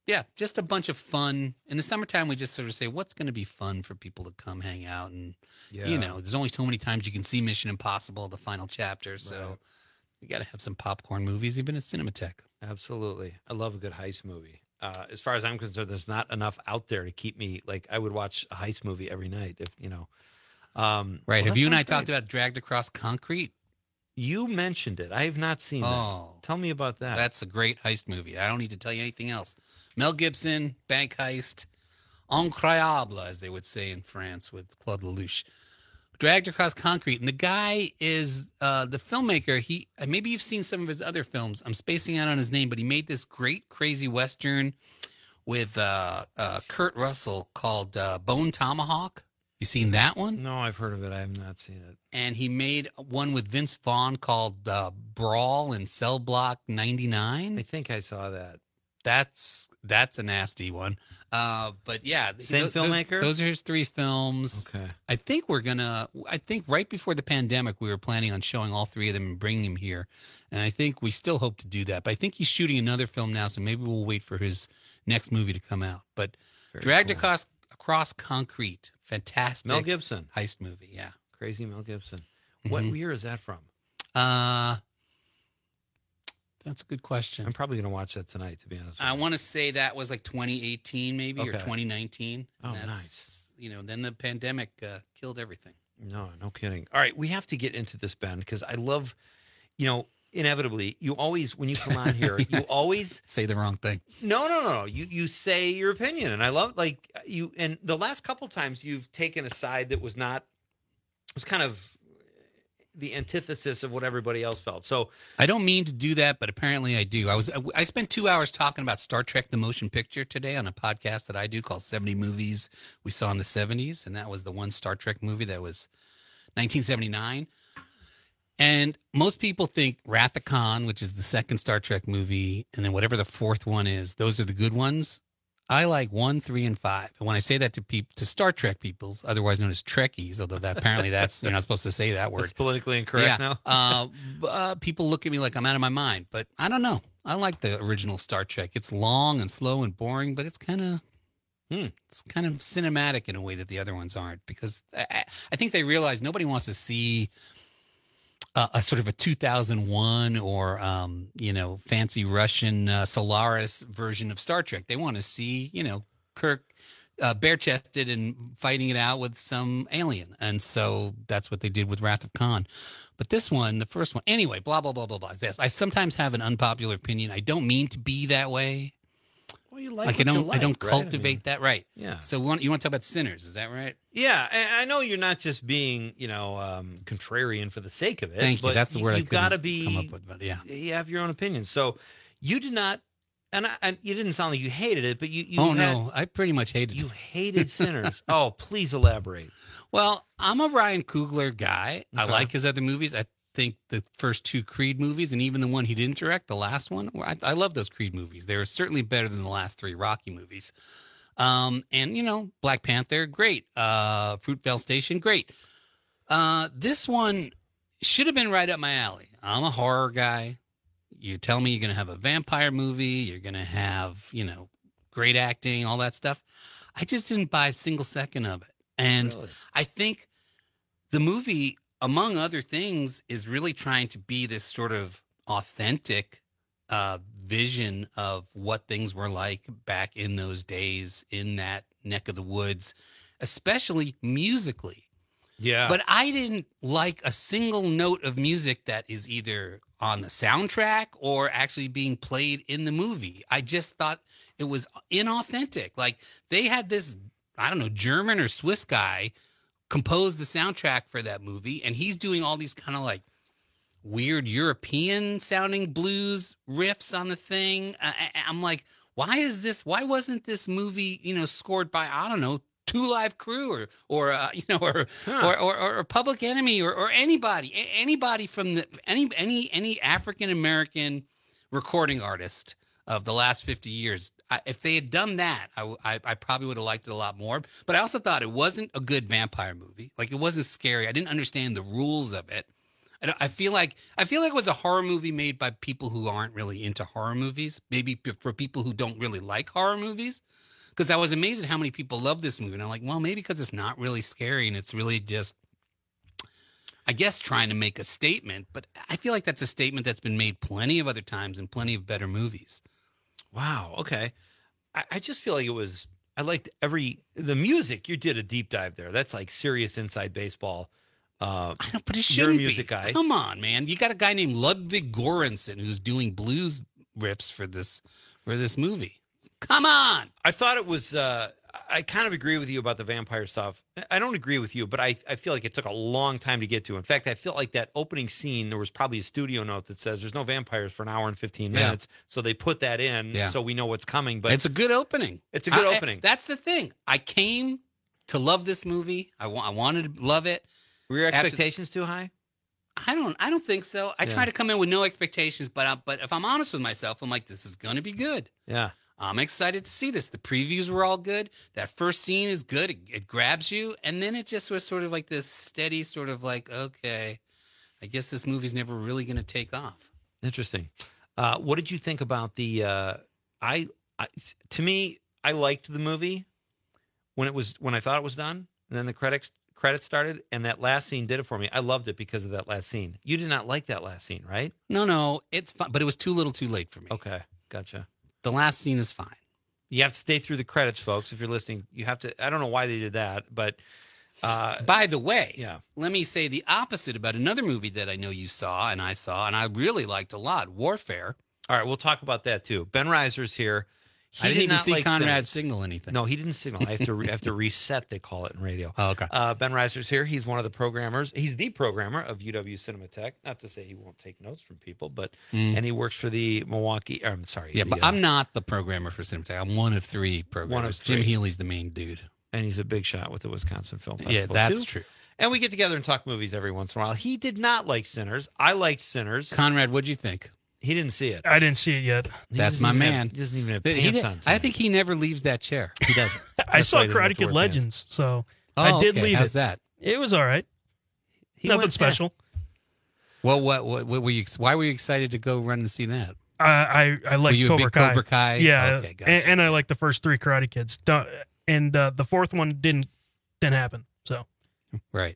yeah, just a bunch of fun. In the summertime, we just sort of say, what's going to be fun for people to come hang out? And, Yeah. you know, there's only so many times you can see Mission Impossible, the final chapter. So Right. you got to have some popcorn movies, even at Cinematheque. Absolutely. I love a good heist movie. Uh, as far as I'm concerned, there's not enough out there to keep me, like, I would watch a heist movie every night if, you know. Um, Right. well, have that you and I sounds talked great. about Dragged Across Concrete? You mentioned it. I have not seen Oh. that. Tell me about that. That's a great heist movie. I don't need to tell you anything else. Mel Gibson, bank heist, incroyable, as they would say in France with Claude Lelouch. Dragged Across Concrete. And the guy is uh, the filmmaker. He uh, maybe you've seen some of his other films. I'm spacing out on his name, but he made this great, crazy Western with uh, uh, Kurt Russell called uh, Bone Tomahawk. You seen that one? No, I've heard of it. I have not seen it. And he made one with Vince Vaughn called uh, Brawl in Cell Block ninety-nine. I think I saw that. That's that's a nasty one. Uh, but yeah, Same those- filmmaker? Those are his three films. Okay. I think we're gonna. I think right before the pandemic, we were planning on showing all three of them and bringing them here, and I think we still hope to do that. But I think he's shooting another film now, so maybe we'll wait for his next movie to come out. But Very Dragged cool. Across Across Concrete, fantastic Mel Gibson. heist movie. Yeah. Crazy Mel Gibson. What Mhm. year is that from? Uh, that's a good question. I'm probably going to watch that tonight, to be honest with I want to say that was like twenty eighteen, maybe, or Okay. twenty nineteen. Oh, And that's, nice. You know, then the pandemic uh, killed everything. you. No, no kidding. All right, we have to get into this, Ben, because I love, you know, inevitably, you always, when you come on here, you always say the wrong thing. No, no, no, no. You you say your opinion, and I love like you. And the last couple times you've taken a side that was not, was kind of the antithesis of what everybody else felt. So I don't mean to do that, but apparently I do. I was I spent two hours talking about Star Trek: The Motion Picture today on a podcast that I do called seventy Movies We Saw in the seventies, and that was the one Star Trek movie that was nineteen seventy-nine. And most people think Wrath of Khan, which is the second Star Trek movie, and then whatever the fourth one is, those are the good ones. I like one, three, and five. And when I say that to people, to Star Trek peoples, otherwise known as Trekkies, although that apparently that's you're not supposed to say that word. it's politically incorrect Yeah. now. uh, b- uh, people look at me like I'm out of my mind, but I don't know. I like the original Star Trek. It's long and slow and boring, but it's kind of Hmm. it's kind of cinematic in a way that the other ones aren't. Because I, I think they realize nobody wants to see a, a sort of a two thousand one or um, you know fancy Russian uh, Solaris version of Star Trek. They want to see you know Kirk uh, bare chested and fighting it out with some alien, and so that's what they did with Wrath of Khan. But this one, the first one, anyway, blah blah blah blah blah. Yes, I sometimes have an unpopular opinion. I don't mean to be that way. Well, you like, Like, I what you don't, I don't right? I cultivate mean, that, right? Yeah. So we want, you want to talk about Sinners? Is that right? Yeah, and I know you're not just being, you know, um, contrarian for the sake of it. Thank you. but That's the word I You've got to couldn't be come up with, but yeah. You have your own opinion. So you did not, and, I, and you didn't sound like you hated it, but you. you oh had, no, I pretty much hated You it. hated Sinners. Oh, please elaborate. Well, I'm a Ryan Coogler guy. I Okay. like his other movies. I think the first two Creed movies, and even the one he didn't direct, the last one, I, I love those Creed movies. They were certainly better than the last three Rocky movies. Um, and you know, Black Panther, great. Uh, Fruitvale Station, great. Uh, this one should have been right up my alley. I'm a horror guy. You tell me you're going to have a vampire movie, you're going to have, you know, great acting, all that stuff. I just didn't buy a single second of it. And Really? I think the movie, among other things, is really trying to be this sort of authentic uh, vision of what things were like back in those days in that neck of the woods, especially musically. Yeah. But I didn't like a single note of music that is either on the soundtrack or actually being played in the movie. I just thought it was inauthentic. Like they had this, I don't know, German or Swiss guy compose the soundtrack for that movie, and he's doing all these kind of like weird European sounding blues riffs on the thing. I, I- I'm like, why is this? Why wasn't this movie, you know, scored by, I don't know, Two Live Crew or, or uh, you know, or, Huh. or, or or Public Enemy or, or anybody, a- anybody from the any any any African American recording artist of the last fifty years. I, if they had done that, I, w- I, I probably would have liked it a lot more. But I also thought it wasn't a good vampire movie. Like it wasn't scary. I didn't understand the rules of it. I, don't- I feel like I feel like it was a horror movie made by people who aren't really into horror movies. Maybe p- for people who don't really like horror movies. Because I was amazed at how many people love this movie. And I'm like, well, maybe because it's not really scary and it's really just, I guess, trying to make a statement. But I feel like that's a statement that's been made plenty of other times in plenty of better movies. Wow. Okay. I, I just feel like it was, I liked every, the music, you did a deep dive there. That's like serious inside baseball. Uh, I know, but it you're a shouldn't music be. guy. Come on, man. You got a guy named Ludwig Göransson who's doing blues riffs for this, for this movie. Come on. I thought it was, uh, I kind of agree with you about the vampire stuff. I don't agree with you, but I, I feel like it took a long time to get to. In fact, I feel like that opening scene, there was probably a studio note that says there's no vampires for an hour and fifteen Yeah. minutes. So they put that in Yeah. so we know what's coming. But It's a good opening. It's a good I- I- opening. that's the thing. I came to love this movie. I, wa- I wanted to love it. Were your After- expectations too high? I don't. I don't think so. I Yeah. try to come in with no expectations, but I, but if I'm honest with myself, I'm like, this is going to be good. Yeah. I'm excited to see this. The previews were all good. That first scene is good. It, it grabs you, and then it just was sort of like this steady, sort of like, okay, I guess this movie's never really going to take off. Interesting. Uh, what did you think about the? Uh, I, I to me, I liked the movie when it was when I thought it was done, and then the credits credits started, and that last scene did it for me. I loved it because of that last scene. You did not like that last scene, right? No, no, it's fun, but it was too little, too late for me. Okay, gotcha. The last scene is fine. You have to stay through the credits, folks. If you're listening, you have to. I don't know why they did that, but uh, By the way, yeah. let me say the opposite about another movie that I know you saw and I saw and I really liked a lot, Warfare. All right, we'll talk about that too. Ben Reiser's here. He I didn't did even not see like Conrad Sinners. signal anything. No, he didn't signal. I have to re- I have to reset. They call it in radio. Oh, okay. Uh, Ben Reiser's here. He's one of the programmers. He's the programmer of U W Cinematheque. Not to say he won't take notes from people, but Mm. and he works for the Milwaukee. Or, I'm sorry. Yeah, the, but uh, I'm not the programmer for Cinematheque. I'm one of three programmers. One of Jim three. Healy's the main dude. and he's a big shot with the Wisconsin Film Festival. Yeah, that's too. true. And we get together and talk movies every once in a while. He did not like Sinners. I liked Sinners. Conrad, what'd you think? He didn't see it. I didn't see it yet. He That's doesn't my even man. Have, he doesn't even have He pants did- on. I think he never leaves that chair. He doesn't. I That's saw why he doesn't have Karate to Kid wear pants. Legends, so Oh, I did okay. leave How's it. that? It was all right. He Nothing went- special. Well, what, what, what were you? Why were you excited to go run and see that? I I, I like you a Cobra big Kai. Cobra Kai? Yeah, Okay, gotcha. and, and I like the first three Karate Kids. Don't- And uh, the fourth one didn't didn't happen. So Right.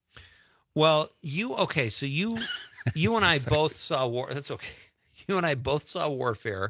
Well, you okay? So you, you and I both saw War. That's okay. You and I both saw Warfare.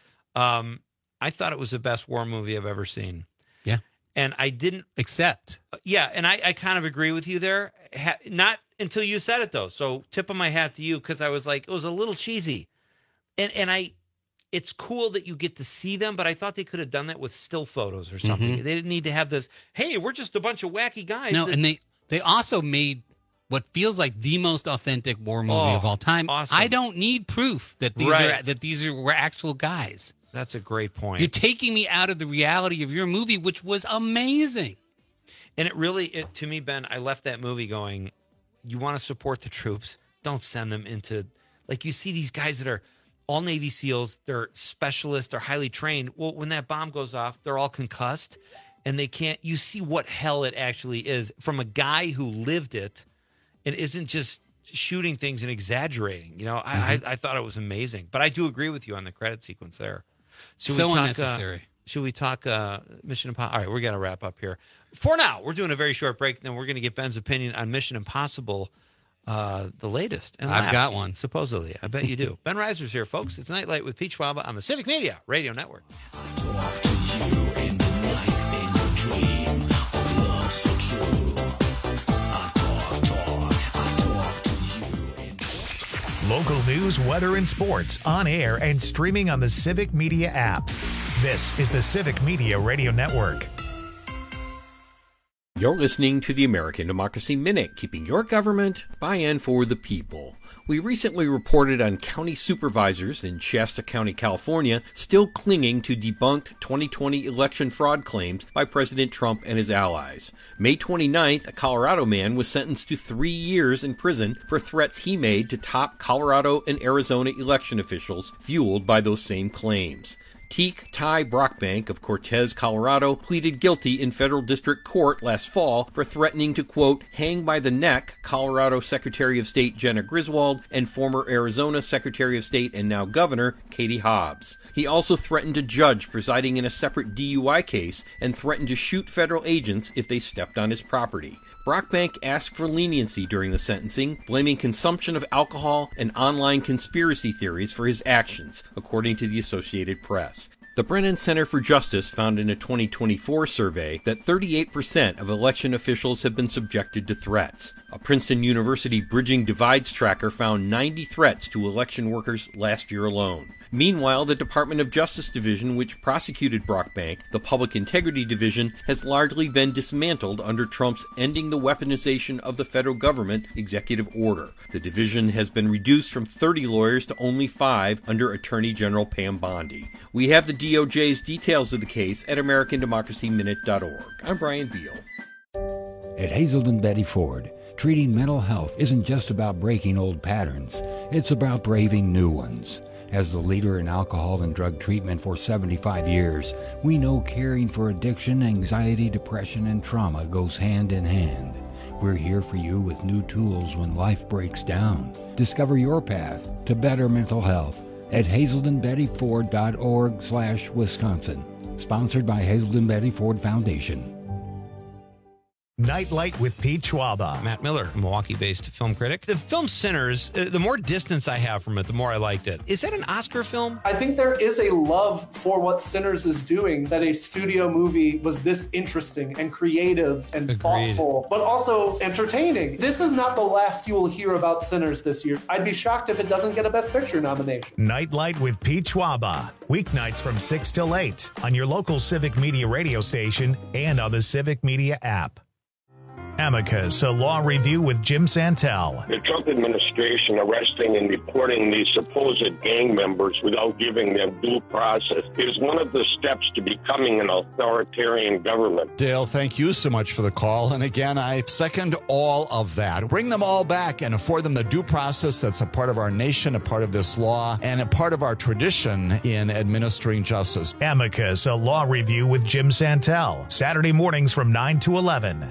Um, I thought it was the best war movie I've ever seen. Yeah. And I didn't accept. Yeah, and I, I kind of agree with you there. Ha, not until you said it though. So tip of my hat to you because I was like, it was a little cheesy, and and I, it's cool that you get to see them, but I thought they could have done that with still photos or something. Mhm. They didn't need to have this. Hey, we're just a bunch of wacky guys. No, that- and they they also made what feels like the most authentic war movie Oh, of all time. awesome. I don't need proof that these Right. are that these are were actual guys. That's a great point. You're taking me out of the reality of your movie, which was amazing. And it really, it, to me, Ben, I left that movie going, you want to support the troops, don't send them into, like you see these guys that are all Navy SEALs, they're specialists, they're highly trained. Well, when that bomb goes off, they're all concussed and they can't, you see what hell it actually is from a guy who lived it and isn't just shooting things and exaggerating. You know, I, Mhm. I, I thought it was amazing, but I do agree with you on the credit sequence there. Should So we talk, unnecessary. Uh, should we talk uh, Mission Impossible? All right, we got to wrap up here. For now, we're doing a very short break, and then we're going to get Ben's opinion on Mission Impossible, uh, the latest. And I've last, got one. supposedly. I bet you do. Ben Reiser's here, folks. It's Nightlight with Peach Waba on the Civic Media Radio Network. Local news, weather, and sports on air and streaming on the Civic Media app. This is the Civic Media Radio Network. You're listening to the American Democracy Minute, keeping your government by and for the people. We recently reported on county supervisors in Shasta County, California, still clinging to debunked twenty twenty election fraud claims by President Trump and his allies. May twenty-ninth, a Colorado man was sentenced to three years in prison for threats he made to top Colorado and Arizona election officials, fueled by those same claims. Teak Ty Brockbank of Cortez, Colorado, pleaded guilty in federal district court last fall for threatening to, quote, hang by the neck Colorado Secretary of State Jenna Griswold and former Arizona Secretary of State and now Governor Katie Hobbs. He also threatened a judge presiding in a separate D U I case and threatened to shoot federal agents if they stepped on his property. Brockbank asked for leniency during the sentencing, blaming consumption of alcohol and online conspiracy theories for his actions, according to the Associated Press. The Brennan Center for Justice found in a twenty twenty-four survey that thirty-eight percent of election officials have been subjected to threats. A Princeton University Bridging Divides tracker found ninety threats to election workers last year alone. Meanwhile, the Department of Justice Division, which prosecuted Brockbank, the Public Integrity Division, has largely been dismantled under Trump's Ending the Weaponization of the Federal Government executive order. The division has been reduced from thirty lawyers to only five under Attorney General Pam Bondi. We have the D O J's details of the case at American Democracy Minute dot org. I'm Brian Beal. At Hazelden Betty Ford, treating mental health isn't just about breaking old patterns. It's about braving new ones. As the leader in alcohol and drug treatment for seventy-five years, we know caring for addiction, anxiety, depression, and trauma goes hand in hand. We're here for you with new tools when life breaks down. Discover your path to better mental health at hazelden betty ford dot org slash Wisconsin. Sponsored by Hazelden Betty Ford Foundation. Nightlight with Pete Schwaba. Matt Miller, a Milwaukee-based film critic. The film Sinners, uh, the more distance I have from it, the more I liked it. Is that an Oscar film? I think there is a love for what Sinners is doing, that a studio movie was this interesting and creative and Agreed. thoughtful, but also entertaining. This is not the last you will hear about Sinners this year. I'd be shocked if it doesn't get a Best Picture nomination. Nightlight with Pete Schwaba. Weeknights from six till eight on your local Civic Media radio station and on the Civic Media app. Amicus, a law review with Jim Santel. The Trump administration arresting and deporting these supposed gang members without giving them due process is one of the steps to becoming an authoritarian government. Dale, thank you so much for the call. And again, I second all of that. Bring them all back and afford them the due process that's a part of our nation, a part of this law, and a part of our tradition in administering justice. Amicus, a law review with Jim Santel. Saturday mornings from nine to eleven.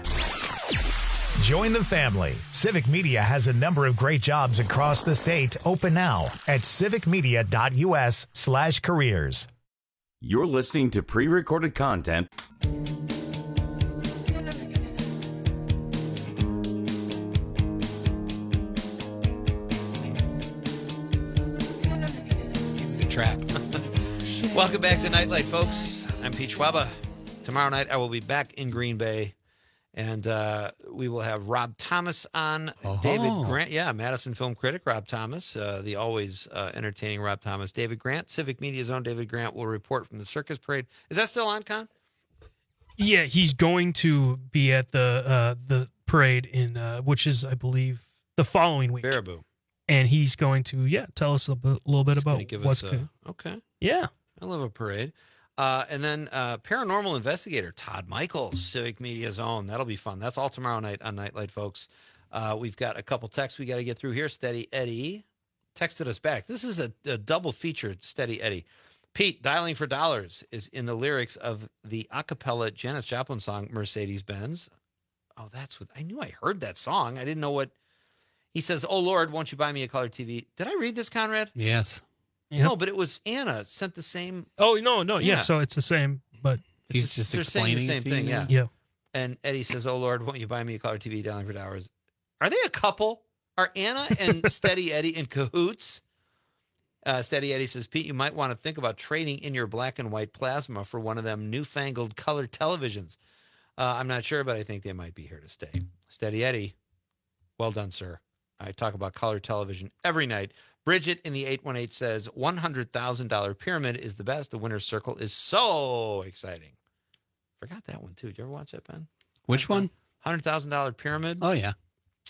Join the family. Civic Media has a number of great jobs across the state open now at civicmedia.us slash careers. You're listening to pre-recorded content. Easy to trap. Welcome back to Nightlight, folks. I'm Pete Schwaba. Tomorrow night I will be back in Green Bay. And uh, we will have Rob Thomas on. Oh. David Grant, yeah, Madison film critic Rob Thomas, uh, the always uh, entertaining Rob Thomas. David Grant, Civic Media's own David Grant, will report from the Circus Parade. Is that still on, Con? Yeah, he's going to be at the uh, the parade in uh, which is, I believe, the following week. Baraboo. And he's going to, yeah, tell us a bit, little bit He's about gonna give what's us a- good. Okay. Yeah. I love a parade. Uh, and then uh, paranormal investigator Todd Michaels, Civic Media's own. That'll be fun. That's all tomorrow night on Nightlight, folks. Uh, we've got a couple texts we got to get through here. Steady Eddie texted us back. This is a, a double feature, Steady Eddie. Pete, Dialing for Dollars is in the lyrics of the a cappella Janis Joplin song, Mercedes-Benz. Oh, that's what I knew. I heard that song. I didn't know what he says. Oh, Lord, won't you buy me a color T V? Did I read this, Conrad? Yes. Yep. No, but it was Anna sent the same. Oh, no, no. Yeah, Yeah. so it's the same, but It's He's just they're saying the explaining same it to you thing, yeah. now? yeah. And Eddie says, "Oh Lord, won't you buy me a color T V Dialing for Dollars?" Are they a couple? Are Anna and Steady Eddie in cahoots? Uh, Steady Eddie says, "Pete, you might want to think about trading in your black and white plasma for one of them newfangled color televisions." Uh, I'm not sure, but I think they might be here to stay. Steady Eddie, well done, sir. I talk about color television every night. Bridget in the eight one eight says, one hundred thousand dollars pyramid is the best. The winner's circle is so exciting. Forgot that one, too. Did you ever watch that, Ben? Which one? one hundred thousand dollars pyramid. Oh, yeah.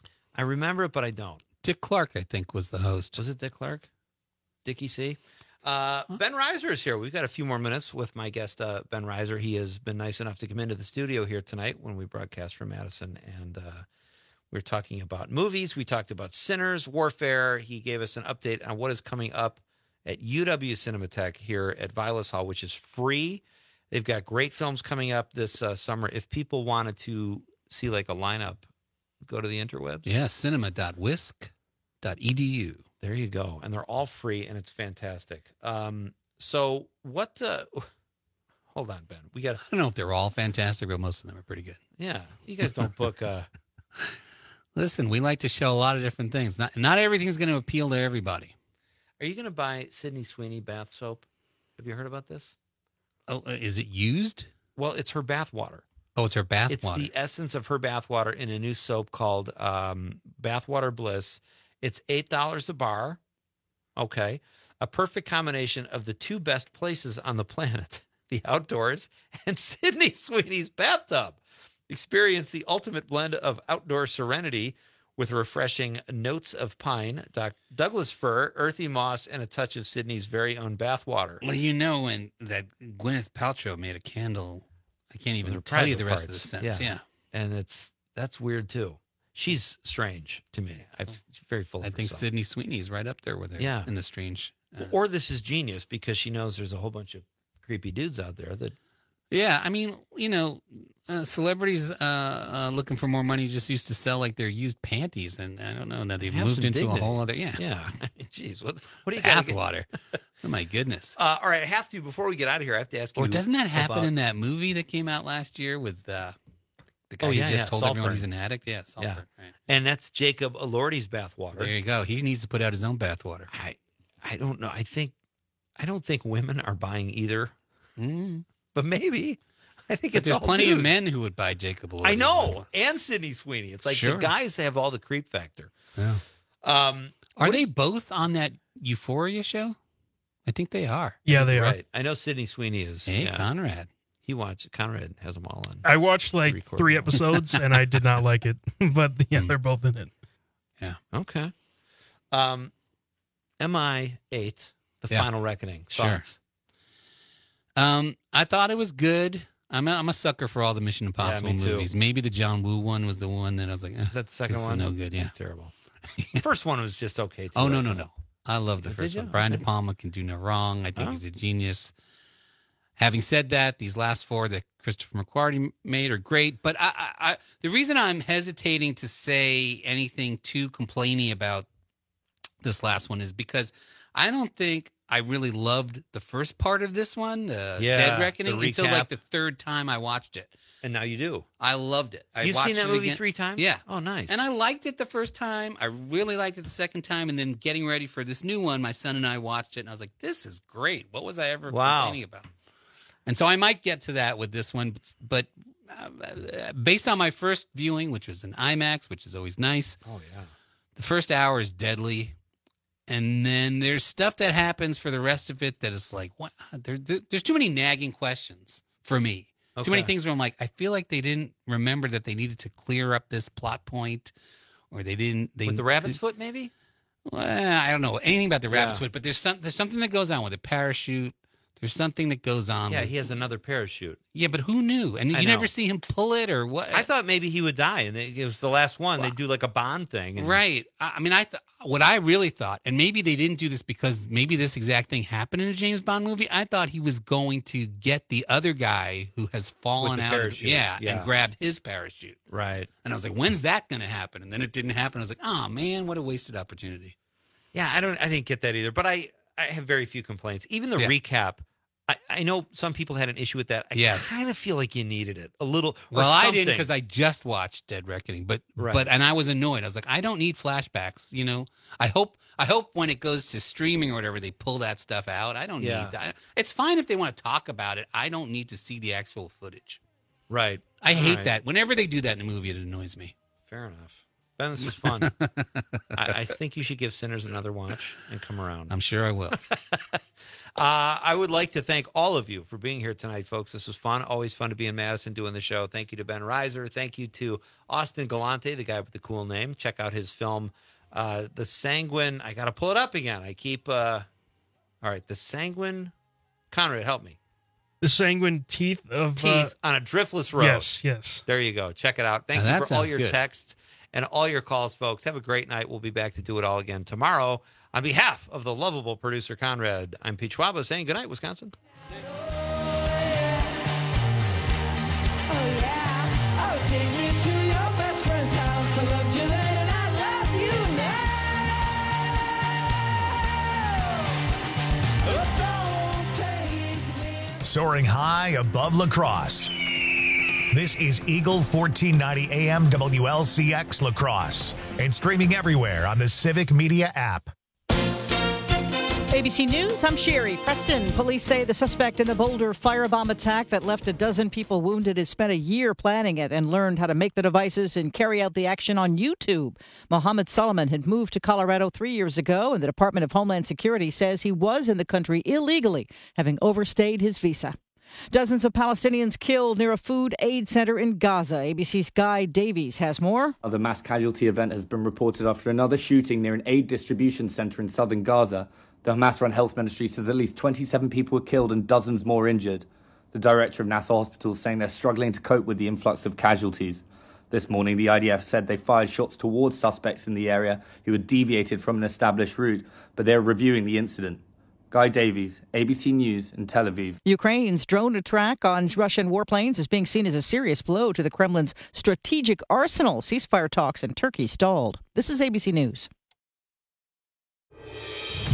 I remember it, but I don't. Dick Clark, I think, was the host. Was it Dick Clark? Dickie C? Uh, Ben Reiser is here. We've got a few more minutes with my guest, uh, Ben Reiser. He has been nice enough to come into the studio here tonight when we broadcast from Madison, and uh, we're talking about movies. We talked about Sinners, Warfare. He gave us an update on what is coming up at U W Cinematheque here at Vilas Hall, which is free. They've got great films coming up this uh, summer. If people wanted to see like a lineup, go to the interwebs. Yeah, cinema dot wisc dot e d u. There you go. And they're all free, and it's fantastic. Um, so what... Uh, hold on, Ben. We got. I don't know if they're all fantastic, but most of them are pretty good. Yeah, you guys don't book... Uh... Listen, we like to show a lot of different things. Not, not everything's going to appeal to everybody. Are you going to buy Sydney Sweeney bath soap? Have you heard about this? Oh, uh, is it used? Well, it's her bath water. Oh, it's her bath It's water. the essence of her bath water in a new soap called um, Bathwater Bliss. It's eight dollars a bar. Okay. A perfect combination of the two best places on the planet, the outdoors and Sydney Sweeney's bathtub. Experience the ultimate blend of outdoor serenity with refreshing notes of pine, Doc- Douglas fir, earthy moss, and a touch of Sydney's very own bathwater. Well, you know, when that Gwyneth Paltrow made a candle, I can't even Her tell you private the rest parts. of the sentence. Yeah. And it's that's weird too. She's strange to me. I she's very full of I think herself. Sydney Sweeney's right up there with her. Yeah. In the strange. Uh, Or this is genius because she knows there's a whole bunch of creepy dudes out there that yeah, I mean, you know, uh, celebrities uh, uh, looking for more money just used to sell like their used panties, and I don't know now they've have moved some into dignity. a whole other yeah, Yeah. Jeez, what what do you got? bathwater. Oh my goodness. Uh, all right, I have to before we get out of here. I have to ask you. Or doesn't that happen about- in that movie that came out last year with uh, the guy Oh, who yeah, just yeah, told everyone Saltburn. he's an addict? Yeah, Yeah, Saltburn, right. and that's Jacob Elordi's bathwater. There you go. He needs to put out his own bathwater. I I don't know. I think I don't think women are buying either, Mm. but maybe. I think But it's there's all plenty of dudes. men who would buy Jacob Elordi's I know, bathwater. and Sydney Sweeney. It's like Sure. the guys have all the creep factor. Yeah. Um, Are what- they both on that Euphoria show? I think they are. Yeah, they are. right? I know Sydney Sweeney is. Hey, yeah. Conrad. He watched. Conrad has them all on. I watched like Record three them. episodes and I did not like it, but yeah, they're both in it. Yeah. Okay. Um, M I eight, the Yeah. final reckoning. Sure. Thoughts? Um, I thought it was good. I'm a, I'm a sucker for all the Mission Impossible me too. movies. Maybe the John Woo one was the one that I was like, eh, Is that the second this one? Is no good. Yeah. It's terrible. The first one was just okay. Too, Oh no I no thought. no! I love the Did first you? one. Brian Okay. De Palma can do no wrong. I think Oh. he's a genius. Having said that, these last four that Christopher McQuarrie made are great. But I, I, I, the reason I'm hesitating to say anything too complaining about this last one is because I don't think I really loved the first part of this one, uh, Yeah, Dead the Reckoning, until recap. like the third time I watched it. And now you do. I loved it. I You've watched seen that it movie again. three times? Yeah. Oh, nice. And I liked it the first time. I really liked it the second time. And then getting ready for this new one, my son and I watched it, and I was like, this is great. What was I ever Wow. complaining about? And so I might get to that with this one. But, but uh, based on my first viewing, which was an IMAX, which is always nice, Oh yeah. the first hour is deadly. And then there's stuff that happens for the rest of it that is like, what? There, there- there's too many nagging questions for me. Too many Okay. things where I'm like, I feel like they didn't remember that they needed to clear up this plot point, or they didn't. They, With the rabbit's foot, maybe? Well, I don't know anything about the rabbit's Yeah. foot, but there's some there's something that goes on with the parachute. There's something that goes on. Yeah, with, he has another parachute. yeah, but who knew? And I you know. never see him pull it or what? I thought maybe he would die, and it was the last one. They do like a Bond thing, and Right. I I mean, I th- what I really thought, and maybe they didn't do this because maybe this exact thing happened in a James Bond movie. I thought he was going to get the other guy who has fallen the out, of the, parachute, yeah, yeah. and grab his parachute. Right. And I was like, when's that going to happen? And then it didn't happen. I was like, oh man, what a wasted opportunity. Yeah, I don't. I didn't get that either. But I, I have very few complaints. Even the Yeah. recap. I, I know some people had an issue with that. I Yes. kind of feel like you needed it a little. Or Well, I something. didn't because I just watched Dead Reckoning, but Right. but and I was annoyed. I was like, I don't need flashbacks. You know, I hope I hope when it goes to streaming or whatever, they pull that stuff out. I don't Yeah. need that. It's fine if they want to talk about it. I don't need to see the actual footage. Right. I All hate right. that. Whenever they do that in a movie, it annoys me. Fair enough. Ben, this was fun. I, I think you should give Sinners another watch and come around. I'm sure I will. Uh, I would like to thank all of you for being here tonight, folks. This was fun. Always fun to be in Madison doing the show. Thank you to Ben Reiser. Thank you to Austin Galante, the guy with the cool name. Check out his film, uh, The Sanguine. I got to pull it up again. I keep. Uh, all right, The Sanguine. Conrad, help me. The Sanguine Teeth of Teeth uh, on a Driftless Road. Yes, yes. There you go. Check it out. Thank Now you that for all sounds your good. texts and all your calls, folks. Have a great night. We'll be back to do it all again tomorrow On behalf of the lovable producer Conrad, I'm Pete Schwaba saying good night, Wisconsin. Soaring high above La Crosse. This is Eagle fourteen ninety A M W L C X La Crosse and streaming everywhere on the Civic Media app. A B C News, I'm Sherry. Preston, police say the suspect in the Boulder firebomb attack that left a dozen people wounded has spent a year planning it and learned how to make the devices and carry out the action on YouTube. Mohammed Solomon had moved to Colorado three years ago, and the Department of Homeland Security says he was in the country illegally, having overstayed his visa. Dozens of Palestinians killed near a food aid center in Gaza. A B C's Guy Davies has more. The mass casualty event has been reported after another shooting near an aid distribution center in southern Gaza. The Hamas-run health ministry says at least twenty-seven people were killed and dozens more injured. The director of Nasser Hospital is saying they're struggling to cope with the influx of casualties. This morning, the I D F said they fired shots towards suspects in the area who had deviated from an established route, but they're reviewing the incident. Guy Davies, A B C News in Tel Aviv. Ukraine's drone attack on Russian warplanes is being seen as a serious blow to the Kremlin's strategic arsenal. Ceasefire talks in Turkey stalled. This is A B C News.